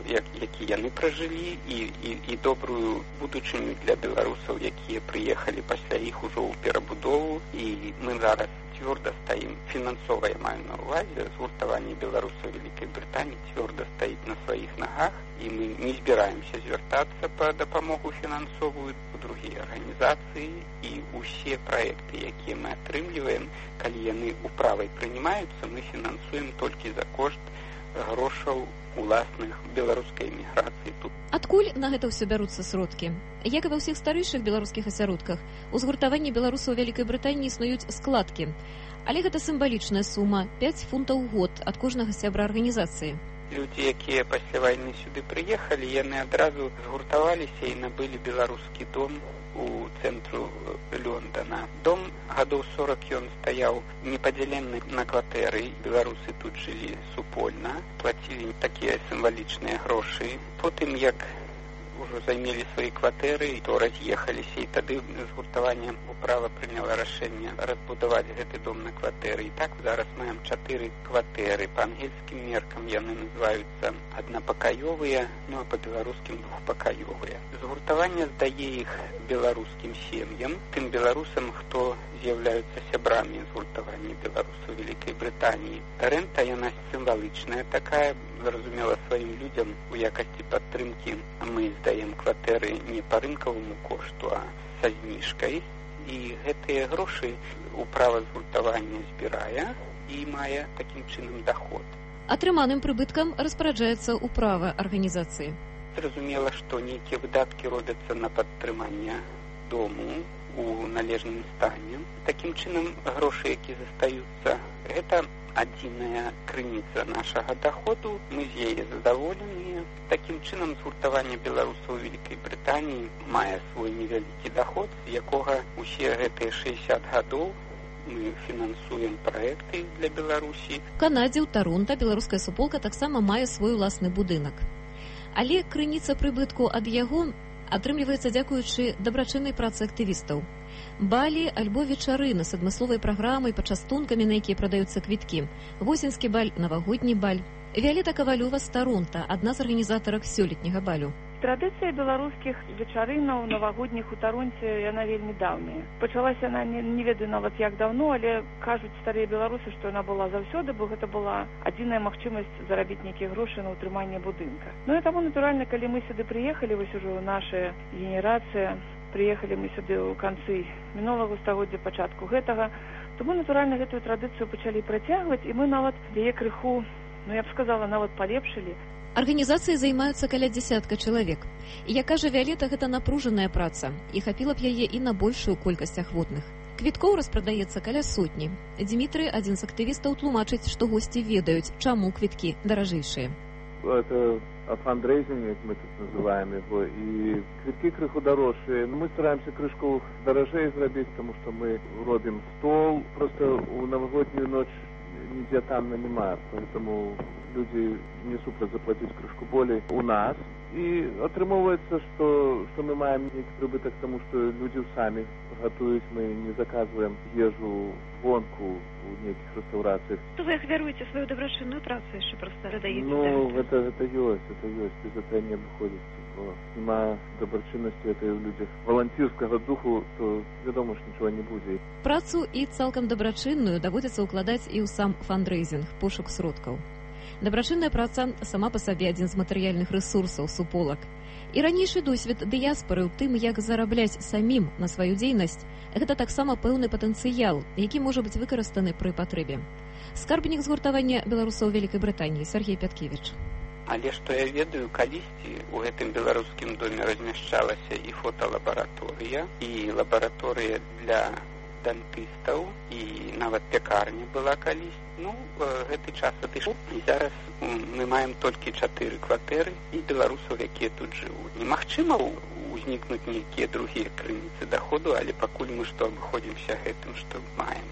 Speaker 8: які яны пражылі, і добрую будучыню для беларусаў, якія прыехалі пасля іх ужо ў перабудову. І мы зараз цвёрда стаім, фінансова я маю на ўвазе, згуртаванне беларусаў Вялікай Брытаніі цвёрда стаіць на сваіх нагах, і мы не збіраемся звяртацца па дапамогу фінансовую у другія арганізацыі, і ўсе праекты, якія мы атрымліваем, калі яны ўправай прынимаюцца, мы фінансуем толькі за кошт грошаў уласных беларускай эміграцыі тут.
Speaker 24: Адкуль на гэта ўсё бяруцца сродкі? Як і ва ўсіх старэйшых беларускіх асяродках, у згуртаванні беларусаў Вялікай Брытаніі існуюць складкі. Але гэта сімвалічная сума 5 фунтаў у год ад кожнага сябра арганізацыі.
Speaker 8: Людзі, якія пасля вайны сюды прыехалі, яны адразу згуртаваліся і набылі беларускі дом у цэнтру Лондона. Дом гадоў 40 ён стаяў непадзелены на кватэры. Беларусы тут жылі супольна, плацілі такія сімвалічныя грошы. Потым, як ужо займелі свае кватэры, то раз'ехаліся, і тады згуртаванне управа прыняла рашэнне разбудаваць гэты дом на кватэры. І так зараз маем 4 кватэры. Па ангельскім меркам яны называюцца аднапакаёвыя, ну а па-беларускім двухпакаёвыя. Згуртаванне здае іх беларускім сем'ям, тым беларусам, хто з'яўляюцца сябрамі згуртавання беларусаў Вялікай Брытаніі. Рэнта яна сімвалічная такая, зразумела, сваім людзям у якасці падтрымкі мы здаем кватэры не па рынкаваму кошту, а са зніжкай. І гэтыя грошы управа згуртавання збірае і мае такім чынам даход.
Speaker 24: Атрыманым прыбыткам распараджаецца управа арганізацыі.
Speaker 8: Зразумела, што нейкія выдаткі робяцца на падтрыманне дому у належным стане. Такім чынам грошы, які застаюцца, гэта адзіная крыніца нашага даходу. Мы з яе задаволеныя. Такім чынам згуртаванне беларусаў Вялікай Брытаніі мае свой невялікі даход, з якога усе гэтыя 60 гадоў мы фінансуем праекты для Беларусі.
Speaker 24: У Канадзе, ў Таронта беларуская суполка таксама мае свой уласны будынак. Але крыніца прыбытку ад яго атрымліваецца дзякуючы дабрачыннай працы актывістаў. Балі альбо вечарыны з адмысловай праграмай, пачастункамі, на якія прадаюцца квіткі. Восеньскі баль, навагодні баль. Віолета Ковалёва з Таронта, адна з арганізатарак сёлетняга балю.
Speaker 9: Традыцыя беларускіх вечарынаў навагодніх у Таронце, яна вельмі даўняя. Пачалася яна не ведаю нават як даўно, але кажуць старыя беларусы, што яна была заўсёды, бо гэта была адзіная магчымасць зарабіць нейкія грошы на ўтрыманне будынка. Ну і таму, натуральна, калі мы сюды прыехалі, вось ужо наша генерацыя, прыехалі мы сюды ў канцы мінулага стагоддзя, пачатку гэтага, то мы, натуральна, гэтую традыцыю пачалі працягваць, і мы нават яе крыху, я б сказала, нават палепшылі.
Speaker 24: Арганізацыі займаюцца каля 10 чалавек. І, як кажа Віолета, гэта напружаная праца, і хапіла б яе і на большую колькасць ахвотных. Квіткоў распрадаецца каля 100. Дмітрый, адзін з актывістаў, тлумачыць, што госці ведаюць, чаму квіткі даражэйшыя.
Speaker 10: Это фандрейзинг, мы тут называем его, и квитки крыху дорожче. Мы стараемся крышку дорожей зробить, потому что мы робим стол. Просто у новогоднюю ночь нигде там нанимают, поэтому люди не супер заплатить крышку более у нас. И атрымоўваецца, что мы маем нейкі прыбытак к тому, что люди сами готуюць, мы не заказываем ежу вонку у нейкіх рэстаўрацыях.
Speaker 24: То вы ахвяруеце сваю дабрачынную працу яшчэ проста радаеце?
Speaker 10: Ну, это есть, без этого не обходится. Нема дабрачыннасці этой у людзях валанцірскага духу, то вядома ж нічого не будзе.
Speaker 24: Працу і цалкам дабрачынную даводзіцца ўкладаць і ў сам фандрейзінг, пошук сродкаў. Дабрачынная праца сама па сабе адзін з матэрыяльных рэсурсаў суполак. І ранейшы досвед дыяспары ў тым, як зарабляць самім на сваю дзейнасць, гэта таксама пэўны патэнцыял, які можа быць выкарыстаны пры патрэбе. Скарбнік згуртавання беларусаў Вялікай Брытаніі Сергей Пяткевіч.
Speaker 8: Але што я ведаю, калісьці у гэтым беларускім доме размяшчалася і фоталабараторыя, і лабараторыя для дантыстаў, і нават пякарня была калісь. Ну, гэты час адышоў, і зараз мы маем толькі 4 кватэры і беларусаў, якія тут жывуць. Немагчыма узнікнуць нейкія другія крыніцы даходу, але пакуль мы што абыходзімся гэтым, што маем.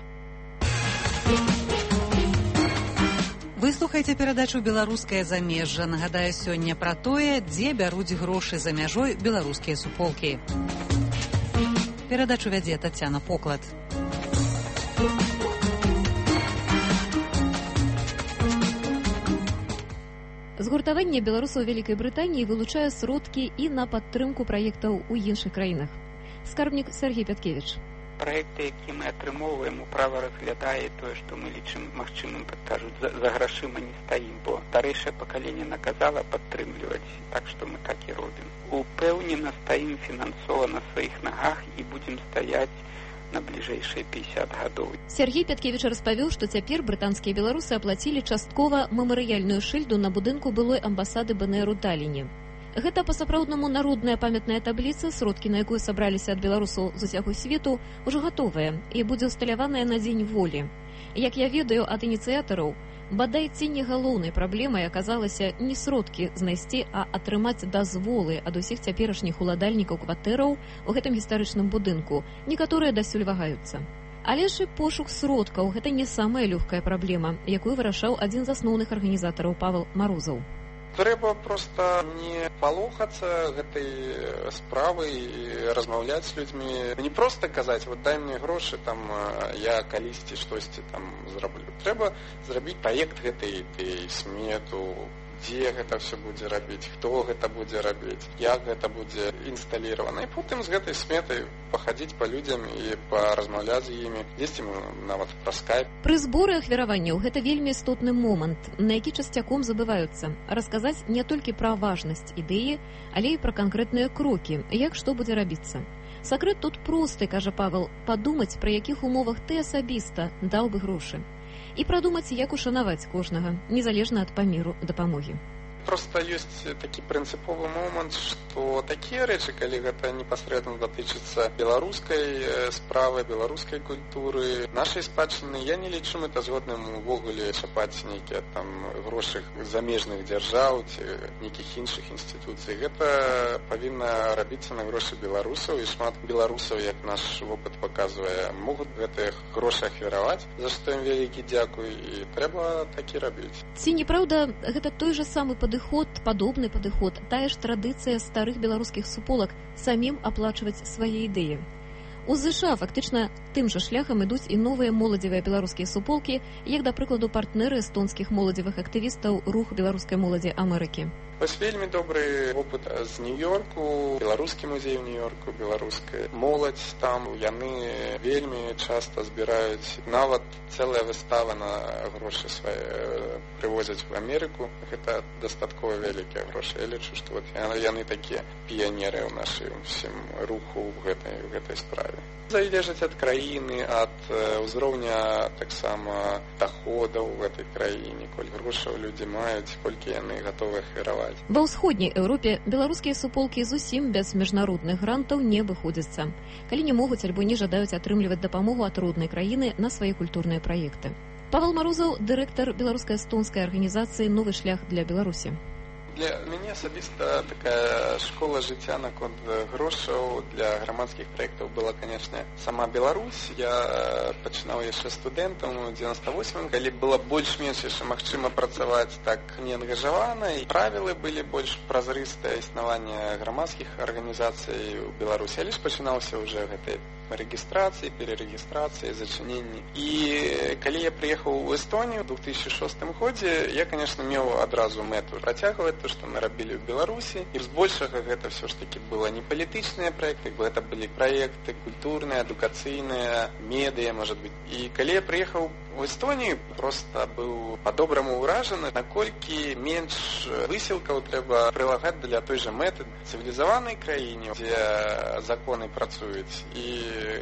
Speaker 1: Вы слухаеце перадачу «Беларускае замежжа». Нагадаю, сёння пра тое, дзе бяруць грошы за мяжой беларускія суполкі. Перадачу вядзе Тацяна Поклад.
Speaker 24: Згуртаванне беларусаў Вялікай Брытаніі вылучае сродкі і на падтрымку праектаў у іншых краінах. Скарбнік Сергей Пяткевіч.
Speaker 8: Праекты, які мы атрымоўваем, управа разглядае тое, што мы лічым магчымым, кажуць, за грашыма не стаім, бо старэйшае пакаленне наказала падтрымліваць, так што мы так і робім. Упэўнена стаім фінансова на сваіх нагах і будзем стаяць на бліжэйшыя 50 гадоў.
Speaker 24: Сергей Пяткевіч распавёў, што цяпер брытанскія беларусы аплацілі часткова мемарыяльную шыльду на будынку былой амбасады БНР у Талліне. Гэта па-сапраўднаму народная памятная табліца, сродкі на якую сабраліся ад беларусаў з усяго свету, ужо гатовая і будзе ўсталяваная на дзень волі. Як я ведаю ад ініцыятараў, бадай ці не галоўнай праблемай аказалася не сродкі знайсці, а атрымаць дазволы ад усіх цяперашніх уладальнікаў кватэраў у гэтым гістарычным будынку. Некаторыя дасюль вагаюцца. Але ж і пошук сродкаў – гэта не самая лёгкая праблема, якую вырашаў адзін з асноўных арганізатараў Павел Марузаў.
Speaker 11: Трэба проста не палохацца гэтай справы і размаўляць з людзьмі. Не проста казаць, вот дай мне грошы, там я калісьці штосьці там зраблю. Трэба зрабіць праект гэтай ідэі, смету, дзе гэта все будзе рабіць, хто гэта будзе рабіць, як гэта будзе інсталіравана. І потым з гэтай сметай пахадзіць па людзям і паразмаўляць з імі, дзесьці нават пра скайп.
Speaker 24: Пры зборы ахвяраванняў гэта вельмі істотны момант, на які часцяком забываюцца. Расказаць не толькі пра важнасць ідэі, але і пра канкрэтныя крокі, як што будзе рабіцца. Сакрэт тут просты, кажа Павел, падумаць, пры якіх умовах ты асабіста даў бы грошы. І прадумаць, як ушанаваць кожнага, незалежна ад памеру дапамогі.
Speaker 11: Просто ёсць такі прынцыповы момант, што такія рэчы, калі гэта непасрэдна датычыцца беларускай справы, беларускай культуры, нашай спадчыны, я не лічу это згодным увогуле чапаць нейкія там грошы замежных дзяржаў ці нейкіх іншых інстытуцый. Гэта павінна рабіцца на грошы беларусаў, і шмат беларусаў, як наш вопыт паказвае, могуць гэтыя грошы ахвяраваць, за што ім вялікі дзякуй, і трэба такі рабіць.
Speaker 24: Ці неправда, гэта той жа самы падобны падыход, тая ж традыцыя старых беларускіх суполак самім аплачваць свае ідэі. У ЗША фактычна тым жа шляхам ідуць і новыя моладзевыя беларускія суполкі, як, да прыкладу, партнеры эстонскіх моладзевых актывістаў рух беларускай моладзі Амерыкі.
Speaker 11: Вось вельмі добры опыт з Нью-Йорку, беларускі музей у Нью-Йорку, беларуская моладзь там, яны вельмі часта збіраюць, нават цэлая выстава на грошы свае прывозяць в Амерыку. Гэта дастаткова вялікія грошы. Я лічу, што вот яны такія піянеры ў нашым всім руху ў гэтай справе. Залежыць ад краіны, ад узроўня таксама даходаў у гэтай краіне, коль грошаў людзі маюць, колькі яны гатовы ахвяраваць.
Speaker 24: Ва ўсходняй Еўропе беларускія суполкі зусім без міжнародных грантаў не абыходзяцца, калі не могуць альбо не жадаюць атрымліваць дапамогу ад роднай краіны на свае культурныя праекты. Павел Марузаў, дырэктар беларуска-эстонскай арганізацыі «Новы шлях для Беларусі».
Speaker 11: Для мяне асабіста такая школа жыцця наконт грошаў для грамадскіх праектаў была, канечне, сама Беларусь. Я пачынаў яшчэ студэнтам у 98-м, калі было больш-менш яшчэ магчыма працаваць так неангажавана, і правілы былі больш празрыстыя існавання грамадскіх арганізацый у Беларусі. Але ж пачынаўся ўжо гэтай рэгістрацыі, перарэгістрацыі, зачыненні. І калі я прыехаў у Эстонію ў 2006 годзе, я, канечне, меў адразу мэту працягваць то, што мы рабілі ў Беларусі. І збольшага гэта ўсё ж такі было не палітычныя праекты, гэта былі праекты культурныя, адукацыйныя, медыя, можа быць. І калі я прыехаў у У Эстонии просто был по-доброму уражен, наколькі менш высілкаў трэба прилагать для той же мэты цивилизованной краіне, где законы працуюць, і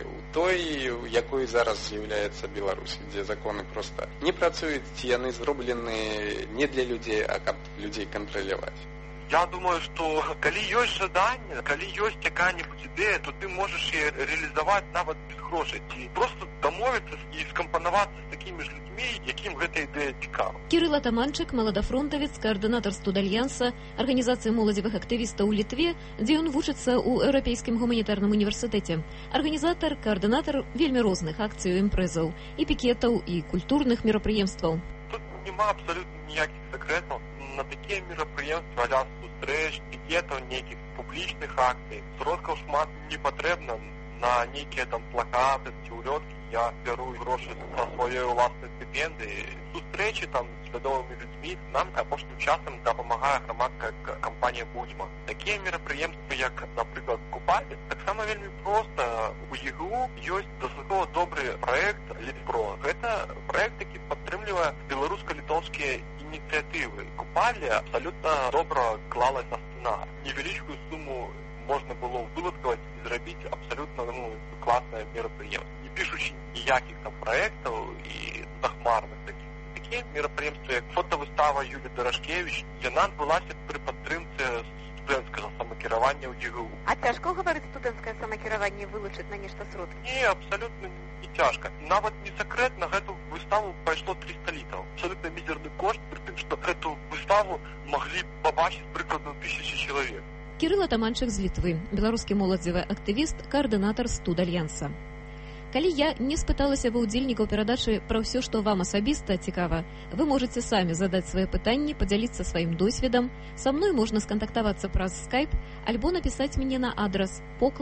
Speaker 11: той, якой зараз з'яўляецца Беларусь, где законы просто не працуюць, яны зроблены не для людей, а каб людей контролировать.
Speaker 12: Я думаю, что калі ёсць жаданне, калі ёсць якая-нибудь ідэя, то ты можешь ее реализовать нават без грошай. Ці просто домовиться и скомпоноваться с такими же людьми, яким гэта ідэя цікава.
Speaker 24: Кирилл Атаманчык, маладафронтавец, координатор студальянса, организации моладзевых активистов у Литве, где он вучыцца ў Еўрапейскім гуманітарным універсітэце. Организатор, координатор вельмі розных акцый, імпрэзаў, і пікетаў, і культурных мерапрыемстваў.
Speaker 12: Тут нема абсолютно ніякіх секретаў. На такія мерапрыемствы а-ля сустрэч, пікетаў, нейкіх публічных акцый. Сродкаў шмат не патрэбна на нейкія там плакаты ці ўлёткі. Я бяру грошы са сваёй уласнай стыпендыі. Сустрэчы там з вядомымі людзьмі нам апошнім часам дапамагае грамадская кампанія «Будзьма». Такія мерапрыемствы, як, напрыклад, Купалі, таксама вельмі проста. У ЕГУ ёсць дастаткова добры праект «Літпро». Гэта праект, які падтрымлівае беларуска-літоўскія инициативы. Купали абсолютно добро клалась на стена. Невеличкую сумму можно было выладковать и зробить абсолютно классное мероприятие. Не пишучи ніяких там проектов и захмарных таких. Такие мероприятия, как фотовыстава Юлии Дорошкевич, яна адбылася при падтрымцы студэнцкага самакіравання ў ЕГУ.
Speaker 13: А цяжко гаварыць студэнцкае самакіраванне вылучыць на нешта сродкі?
Speaker 12: Не, абсолютно не цяжка. Нават не секрет, на гэту выставу пайшло 300 літраў. Абсолютно мізерны кошт, пры тым, што гэту выставу маглі пабачыць прыкладна 1000 чалавек.
Speaker 24: Кирилл Атаманчык з Літвы, беларускі моладзевы актывіст, координатор студальянса. Калі я не спыталася ва ўдзельнікаў перадачы пра ўсё, што вам асабіста цікава, вы можаце самі задаць свае пытанні, падзяліцца сваім досведам. Са мной можна скантактавацца праз Skype альбо напісаць мне на адрас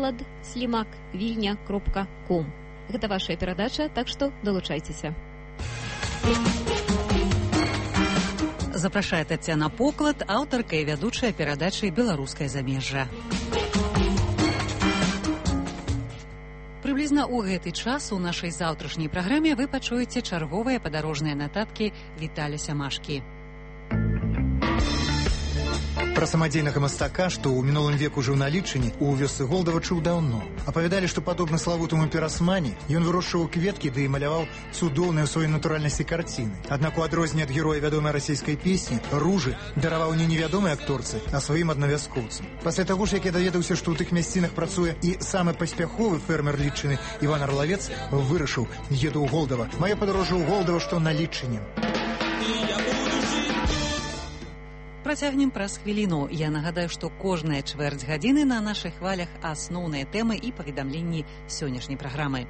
Speaker 24: poklad@vilnia.com. Гэта вашая перадача, так што далучайцеся.
Speaker 1: Запрашае Тацяна Поклад, аўтарка і вядучая перадачы «Беларускае замежжа». Прыблізна ў гэты час у нашай заўтрашняй праграме вы пачуеце чарговыя падарожныя нататкі Віталя Сямашкі.
Speaker 16: Пра самадзейнага мастака, што ў мінулым веку жыў на Літчыне, у вёсцы Голдава чуў даўно. Апавядалі, што падобна славутаму Пірасмані, ён вырошчваў кветкі ды і маляваў цудоўныя ў сваёй натуральнасці карціны. Аднак у адрозненне ад героя вядомай расійскай песні, ружы дараваў не невядомай акторцы, а сваім аднавязкоўцам. Пасля таго ж, як я даведаўся, што ў тых мясцінах працуе і самы паспяховы фермер Літчыны Іван Арлавец, вырашыў: еду ў Голдава. Маё падарожжа ў Голдава, што на Літчыне.
Speaker 1: Працягнем праз хвіліну. Я нагадаю, што кожная чвэрць гадзіны на нашых хвалях асноўныя тэмы і паведамленні сённяшняй праграмы.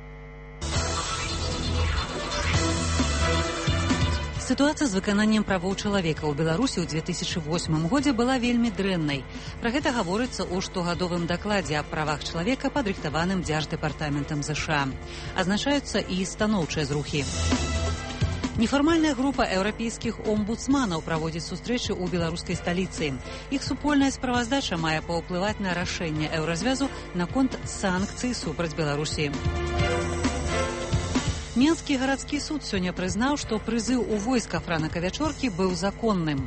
Speaker 1: Сітуацыя з выкананнем правоў чалавека ў Беларусі ў 2008 годзе была вельмі дрэннай. Пра гэта гаворыцца ў штогадовым дакладзе аб правах чалавека, падрыхтаваным Дзярждэпартаментам ЗША. Азначаюцца і станоўчыя зрухі. Нефармальная група еўрапейскіх омбудсманаў праводзіць сустрэчы ў беларускай сталіцы. Іх супольная справаздача мае паўплываць на рашэнне еўразвязу наконт санкцый супраць Беларусі. Менскі гарадскі суд сёння прызнаў, што прызыў у войска Франака Вячоркі быў законным.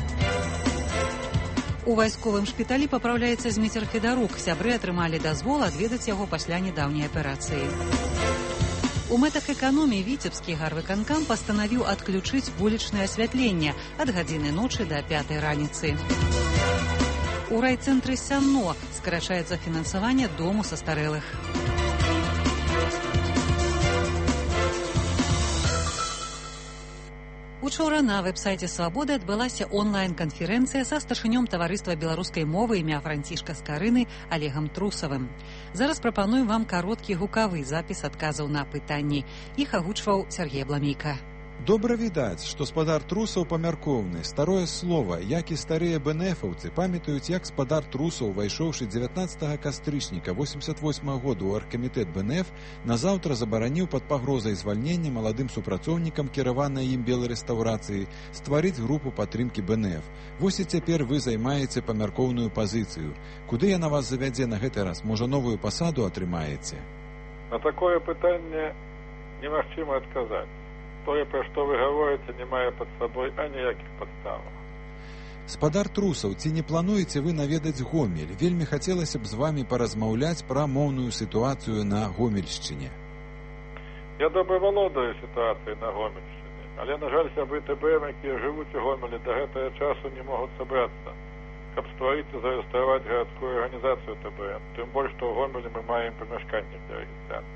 Speaker 1: У вайсковым шпіталі папраўляецца Зміцер Федарук. Сябры атрымалі дазвол адведаць яго пасля нядаўняй аперацыі. У мэтах эканоміі віцебскі гарвыканкам пастанавіў адключыць вулічнае асвятленне ад гадзіны ночы да 5 раніцы. У райцэнтры Сянно скарачаецца фінансаванне дому састарэлых. Учора на вэб-сайце «Свабоды» адбылася онлайн-канферэнцыя са старшынём таварыства беларускай мовы імя Францішка Скарыны Олегам Трусавым. Зараз прапануем вам кароткі гукавы запіс адказаў на пытанні. Іх агучваў Сергей Бламейка.
Speaker 14: Добра відаць, што спадар Трусаў памяркоўны. Старое слова, як і старыя бэнэфаўцы, памятаюць, як спадар Трусаў, увайшоўшы 19 кастрычніка 88 году ў аргкамітэт БНФ, назаўтра забараніў пад пагрозай звальнення маладым супрацоўнікам кіраванай ім белай рэстаўрацыі стварыць групу падтрымкі БНФ. Вось і цяпер вы займаеце памяркоўную пазіцыю. Куды яна вас завядзе на гэты раз? Можа, новую пасаду атрымаеце?
Speaker 15: На такое пытанне немагчыма адказаць.
Speaker 3: тое, пра што вы гаворыце, не мае пад сабой аніякіх падставаў.
Speaker 14: Спадар Трусаў, ці не плануеце вы наведаць Гомель? Вельмі хацелася б з вамі паразмаўляць пра моўную сітуацыю на Гомельшчыне.
Speaker 3: Я добра валодаю сітуацыяй на Гомельшчыне, але, на жаль, сябры ТБМ, якія жывуць у Гомелі, да гэтага часу не могуць сабрацца, каб стварыць і зарэгістраваць гарадскую арганізацыю ТБМ. Тым больш, што ў Гомелі мы маем памяшканне для рэгістрацыі.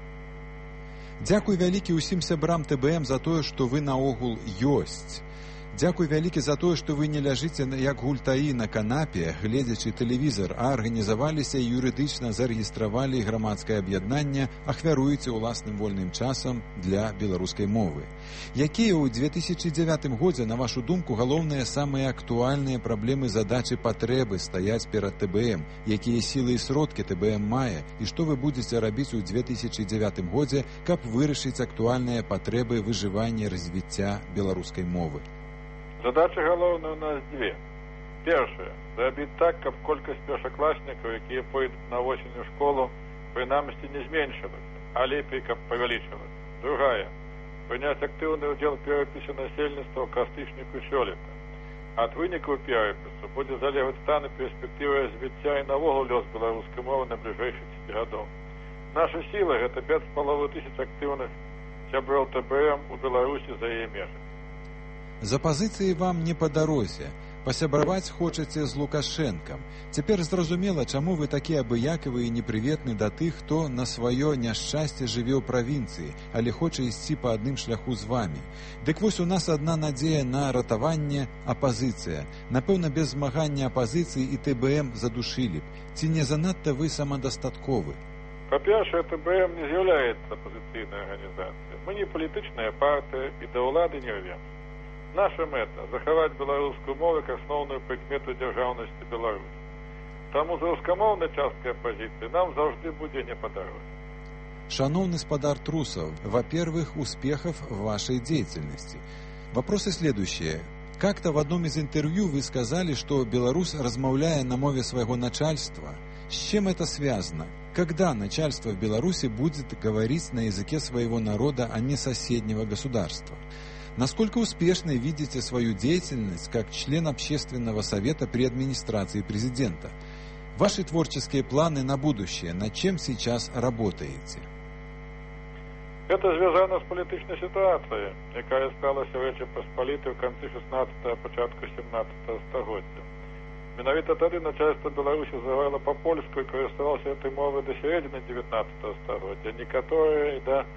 Speaker 14: Дзякуй вялікі ўсім сябрам ТБМ за тое, што вы наогул ёсць. Дзякуй вялікі за тое, што вы не ляжыце як гультаі на канапе, гледзячы тэлевізар, а арганізаваліся і юрыдычна зарэгістравалі грамадскае аб'яднанне, ахвяруеце ўласным вольным часам для беларускай мовы. Якія ў 2009 годзе, на вашу думку, галоўныя самыя актуальныя праблемы, задачы, патрэбы стаяць перад ТБМ? Якія сілы і сродкі ТБМ мае? І што вы будзеце рабіць у 2009 годзе, каб вырашыць актуальныя патрэбы выжывання і развіцця беларускай мовы?
Speaker 3: Задача галоўная у нас дзве. Першая, зрабіць так, каб колькасць першакласнікаў, якія пойдуць на восень у школу, прынамсі не зменшылася, а лепей, каб павялічылася. Другая, прыняць актыўны ўдзел перапісе насельніцтва ў кастрычніку сёлета. Ад вынікаў перапісу будзе залежаць стан і перспектыва развіцця і навогул лёс беларускай мовы на бліжэйшых 10 гадоў. Наша сіла — гэта 5500 актыўных сяброў ТБМ у Беларусі за яе межамі.
Speaker 14: За пазіцыі вам не па дарозе. Пасябраваць хочаце з Лукашэнкам. Цяпер зразумела, чаму вы такі абыякавы і непрыветны да тых, хто на сваё няшчасце жыве ў правінцыі, але хоча ісці па адным шляху з вамі. Дык вось у нас адна надзея на ратаванне — апазіцыя. Напэўна, без змагання апазіцыі і ТБМ задушылі б. Ці не занадта вы самадастатковы?
Speaker 3: Па-першае, ТБМ не з'яўляецца апазіцыйнай арганізацыяй. Мы не палітычная партыя і да ўлады не рвемся. Наша мэта — захаваць беларускую мову як асноўную прыкмету дзяржаўнасці Беларусі. Таму за рускамоўнай часткай апазіцыі нам заўжды будзе не па дарозе.
Speaker 14: Шановный спадар Трусов, во-первых, успехов в вашей деятельности. Вопросы следующие. Как-то в одном из интервью вы сказали, что белорус, размовляя на мове своего начальства. С чем это связано? Когда начальство в Беларуси будет говорить на языке своего народа, а не соседнего государства? Насколько успешной видите свою деятельность как член общественного совета при администрации президента? Ваши творческие планы на будущее, над чем сейчас работаете?
Speaker 3: Это звязано з палітычнай сітуацыяй, якая склалася ў Рэчы Паспалітай ў канцы 16-го, пачатку 17-го стагоддзя. Менавіта тады начальство Беларусі загаварыла па-польску і карысталася этой мовай да сярэдзіны 19-го стагоддзя, некаторыя і да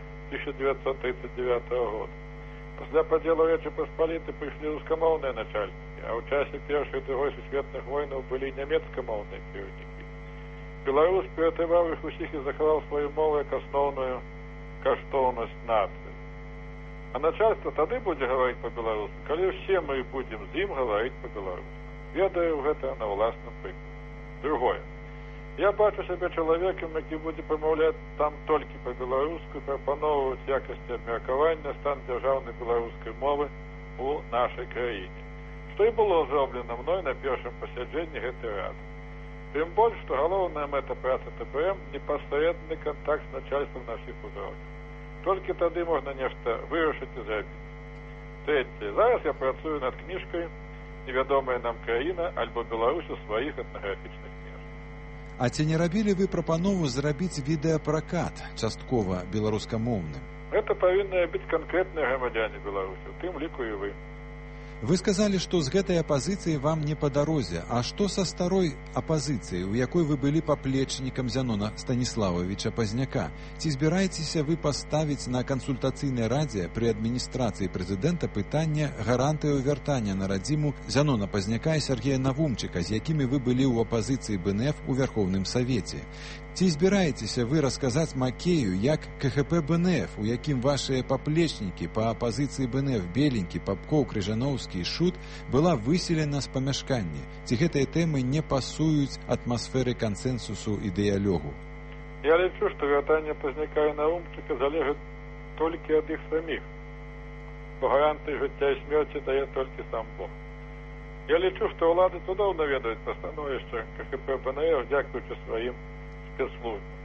Speaker 3: 1939 года. Пасля падзелу Рэчы Паспалітай прыйшлі рускамоўныя начальнікі, а ў часе першай і другой сусветных войнаў былі нямецкамоўныя кіраўнікі. Беларус ператрываў іх усіх і захаваў сваю мову як асноўную каштоўнасць нацыі. А начальство тады будзе гаварыць па-беларуску, калі ўсе мы будзем з ім гаварыць па-беларуску. Ведаю гэта на ўласным прыкладзе. Другое. Я бачу сябе чалавекам, які будзе прамаўляць там толькі па-беларуску і прапаноўваць якасці абмеркавання стан дзяржаўнай беларускай мовы ў нашай краіне. Што і было зроблена мной на першым пасяджэнні гэтай рады. Тым больш, што галоўная мэта працы ТБМ — непасрэдны кантакт з начальствам на ўсіх узроўнях. Толькі тады можна нешта вырашыць і зрабіць. Трэцяе. Зараз я працую над кніжкай «Невядомая нам краіна» альбо «Беларусь у сваіх этнаграфічных».
Speaker 14: А ці не рабілі вы прапанову зрабіць відэапракат часткова беларускамоўным?
Speaker 3: Гэта павінны рабіць канкрэтныя грамадзяне Беларусі, у тым ліку і вы.
Speaker 14: Вы сказали, что с гэтай апозицией вам не по дорозе. А что со старой опозицией, у якой вы были поплечником Зянона Станиславовича Пазняка? Ці збіраецеся вы поставить на консультацыйнай радзе при адміністрацыі прэзідэнта пытання гарантыяў вяртання на радзіму Зянона Пазняка і Сергея Навумчыка, з якімі вы былі ў апозіцыі БНФ у Верховным Савеце? Ці збіраецеся вы расказаць Макею, як КХП БНФ, у якім вашыя паплечнікі па апазіцыі БНФ Беленькі, Папкоў, Крыжановскі і Шут была выселена з памяшкання? Ці гэтыя тэмы не пасуюць атмасферы кансэнсусу і дыялогу?
Speaker 3: Я лічу, што вяртанне Пазняка і Навумчыка залежыць толькі ад іх саміх. Бо гарантыі жыцця і смерці дае толькі сам Бог. Я лічу, што ўлады цудоўна ведаюць пра становішча КХП БНФ, дзякуючы сваім спецслужбам.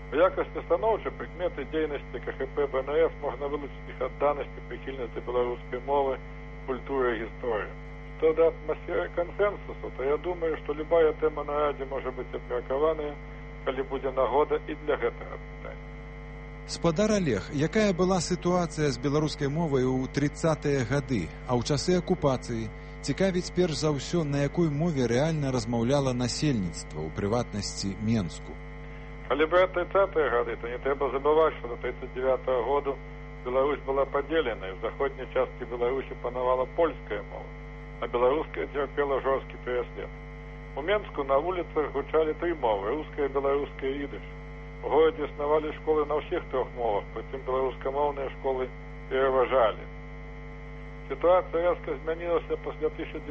Speaker 3: У якасці станоўчай прыкметы дзейнасці КХП БНФ можна вылучыць іх адданасць і прыхільнасць да беларускай мовы, культуры і гісторыі. Што да атмасферы кансенсусу, то я думаю, што любая тэма на радзе можа быць абмеркаваная, калі будзе нагода і для гэтага пытання.
Speaker 14: Спадар Олег, якая была сітуацыя з беларускай мовай у 30-е гады, а ў часы акупацыі? Цікавіць перш за ўсё, на якой мове рэальна размаўляла насельніцтва, у прыватнасці Менску.
Speaker 3: Калі браць 30-е гады, то не трэба забываць, што до 39-го году Беларусь была падзеленай. У заходняй часткі Беларусі панавала польская мова, а беларуская цярпела жорсткі пераслед. У Менску на вуліцах гучалі 3 мовы: руская, беларуская і ідыш. У горадзе існавалі школы на ўсіх 3 мовах, прычым беларускамоўныя школы пераважалі. Сітуацыя рэзка змянілася пасля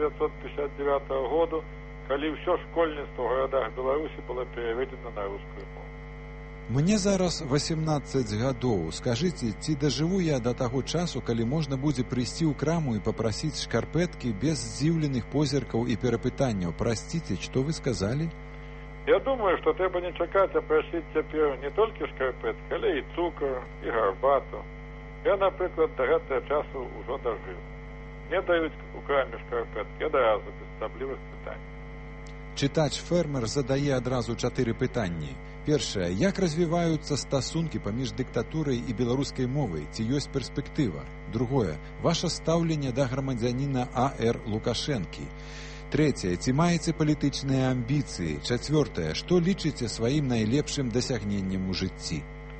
Speaker 3: 1959 году, калі ўсё школьніцтва ў гарадах Беларусі было пераведзена на рускую мову.
Speaker 14: Мне зараз 18 гадоў. Скажыце, ці дажыву я да таго часу, калі можна будзе прыйсці ў краму і папрасіць шкарпэткі без здзіўленых позіркаў і перапытанняў? Прасціце, што вы сказалі?
Speaker 3: Я думаю, што трэба не чакаць, а прасіць цяпер не толькі шкарпэткі, але і цукар, і гарбату. Я, напрыклад, да гэтага часу ўжо дажыў. Не даюць у краме шкарпэткі адразу, без асаблівых пытанняў.
Speaker 14: Чытач-фермер задае адразу 4 пытанні. Першае, як развіваюцца стасункі паміж дыктатурай і беларускай мовай? Ці ёсць перспектыва? Другое, ваша стаўленне да грамадзяніна А.Р. Лукашэнкі. Трэцяе, ці маеце палітычныя амбіцыі? Чацвёртае, што лічыце сваім найлепшым дасягненнем у жыцці?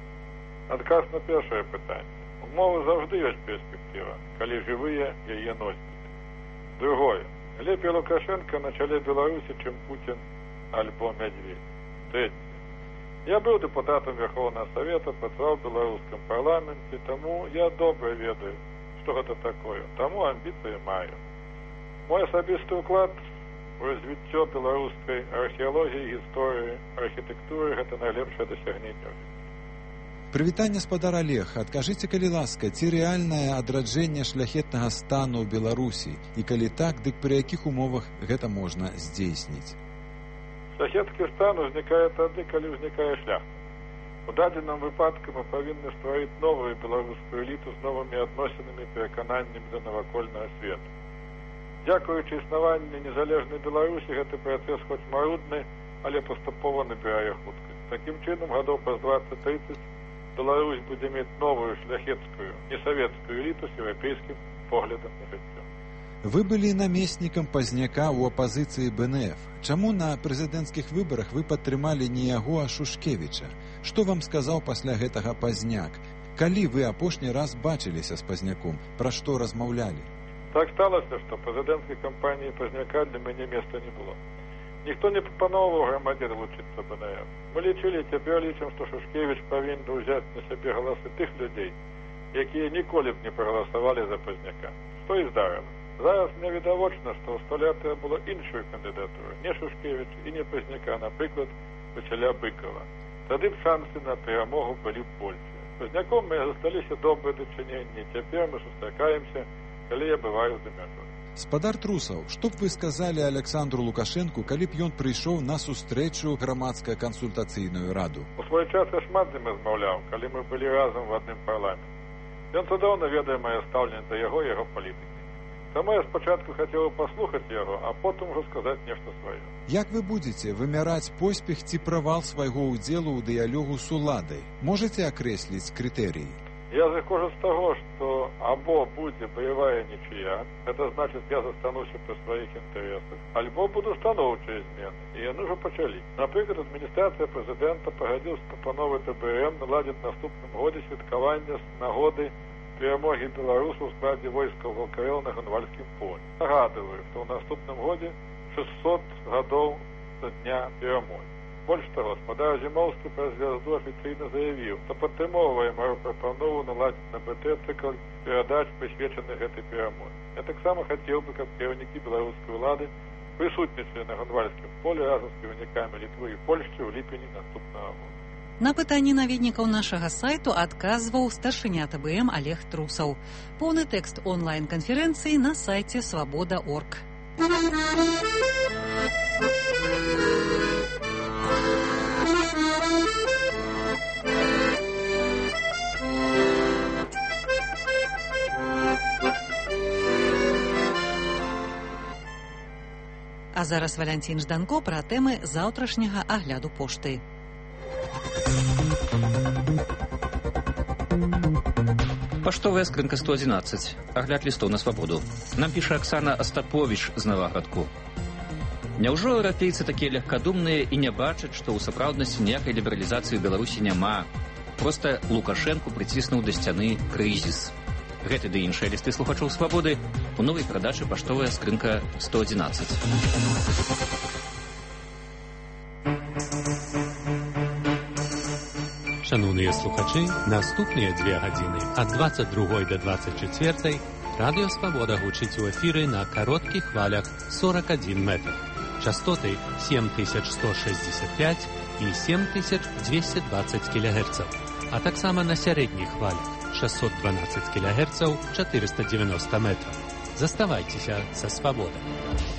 Speaker 3: Адказ на першае пытанне. У мовы заўжды ёсць перспектыва, калі жывыя яе носьбіты. Другое, лепей Лукашенко на чале Беларусі, чым Путін альбо Медведь. Трэцяе, я быў дэпутатам Верховнага Савета, працаваў в беларускам парламенце, таму я добра ведаю, што гэта такое, таму амбіцыі маю. Мой асабісты ўклад у развіццё беларускай археалогіі, гісторыі, архітэктуры – гэта найлепшае дасягненне.
Speaker 14: Прывітанне, спадар Олег. Адкажыце, калі ласка, ці рэальнае адраджэнне шляхетнага стану ў Беларусі? І калі так, дык пры якіх умовах гэта можна здзейсніць?
Speaker 3: Шляхецкі стан узнікае тады, калі ўзнікае шляхта. У дадзеным выпадку мы павінны стварыць новую беларускую эліту з новымі адносінамі, перакананнямі да навакольнага свету. Дзякуючы існаванню незалежнай Беларусі, гэты працэс хоць марудны, але паступова набірае хуткасць. Такім чынам, гадоў праз 20-30 Беларусь будзе мець новую шляхецкую, несавецкую эліту з еўрапейскім поглядам на жыццё.
Speaker 14: Вы былі намеснікам Пазняка ў апазіцыі БНФ. Чаму на прэзідэнцкіх выбарах вы падтрымалі не яго, а Шушкевіча? Што вам сказаў пасля гэтага Пазняк? Калі вы апошні раз бачыліся з Пазняком? Пра што размаўлялі?
Speaker 3: Так сталася, што прэзідэнцкай кампаніі Пазняка для мяне места не было. Ніхто не прапановваў грамадзе далучыцца БНФ. Мы лічылі, цяпер лічым, што Шушкевіч павінен ўзяць на сябе галасы тых людзей, якія ніколі б не прагаласавалі за Пазняка. Што і здарыла. Зараз мне відавочна, што ў столетыя было іншую кандыдатуру, не Шушкевіч і не Пазняка, напрыклад, Васіля Быкова. Тады б шансы на перамогу былі б большыя. З Пазняком мы засталіся добрыя дачыненні, цяпер мы сустракаемся, калі я бываю за мяжой.
Speaker 14: Спадар Трусаў, што б вы сказалі Александру Лукашэнку, калі б ён прыйшоў на сустрэчу грамадска-кансультацыйную раду?
Speaker 3: У свой час я шмат з ім размаўляў, калі мы былі разам в адным парламенце. Ён цудоўна ведае мае стаўленне да яго і яго палітыкі. Таму я спачатку хацеў паслухаць яго, а потым ужо сказаць нешта сваё.
Speaker 14: Як вы будзеце вымяраць поспех ці правал свайго ўдзелу ў дыялогу з уладай? Можаце акрэсліць крытэрыі?
Speaker 3: Я зыходжу з таго, што або будзе баявая нічыя, гэта значыць, я застануся пры сваіх інтарэсах, альбо будуць станоўчыя змены, і яны ўжо пачалі. Напрыклад, адміністрацыя прэзідэнта пагадзіла з прапановай ТБМ наладзіць наступным годзе святкавання з нагоды перамогі беларусаў у складзе войскаў ВКЛ на Грунвальдскім полі. Нагадываю, што ў наступным годзе 600 гадоў да дня перамогі. Больш таго, спадар Зімоўскі праз звязду афіцыйна заявіў, што падтрымоўвае маю прапанову наладзіць на БТ цыкл перадач, прысвечаных гэтай перамозе. Я таксама хацеў бы, каб кіраўнікі беларускай улады прысутнічалі на Грунвальдскім полі разам з кіраўнікамі Літвы і Польшчы ў ліпені наступнага года.
Speaker 1: На пытанні наведнікаў нашага сайту адказваў старшыня ТБМ Олег Трусаў. Поўны тэкст онлайн-канферэнцыі на сайце свабода.орг. А зараз Валянцін Жданко пра тэмы заўтрашняга агляду пошты.
Speaker 15: Паштовая скрынка 111. Агляд лістоў на свабоду. Нам піша Аксана Астаповіч з Наваградку. Няўжо еўрапейцы такія легкадумныя і не бачаць, што ў сапраўднасці ніякай лібералізацыі ў Беларусі няма. Проста Лукашэнку прыціснуў да сцяны крызіс. Гэты ды іншыя лісты слухачоў свабоды у новай прадачы паштовая скрынка 111.
Speaker 17: Шановныя слухачы, наступныя 2 гадзіны ад 22 до 24 Радыё Свабода гучыць у эфіры на кароткіх хвалях 41 метр. Частоты 7165 і 7220 кГц, а таксама на сярэдніх хвалях 612 кГц 490 метров. Заставайцеся са Свабодай.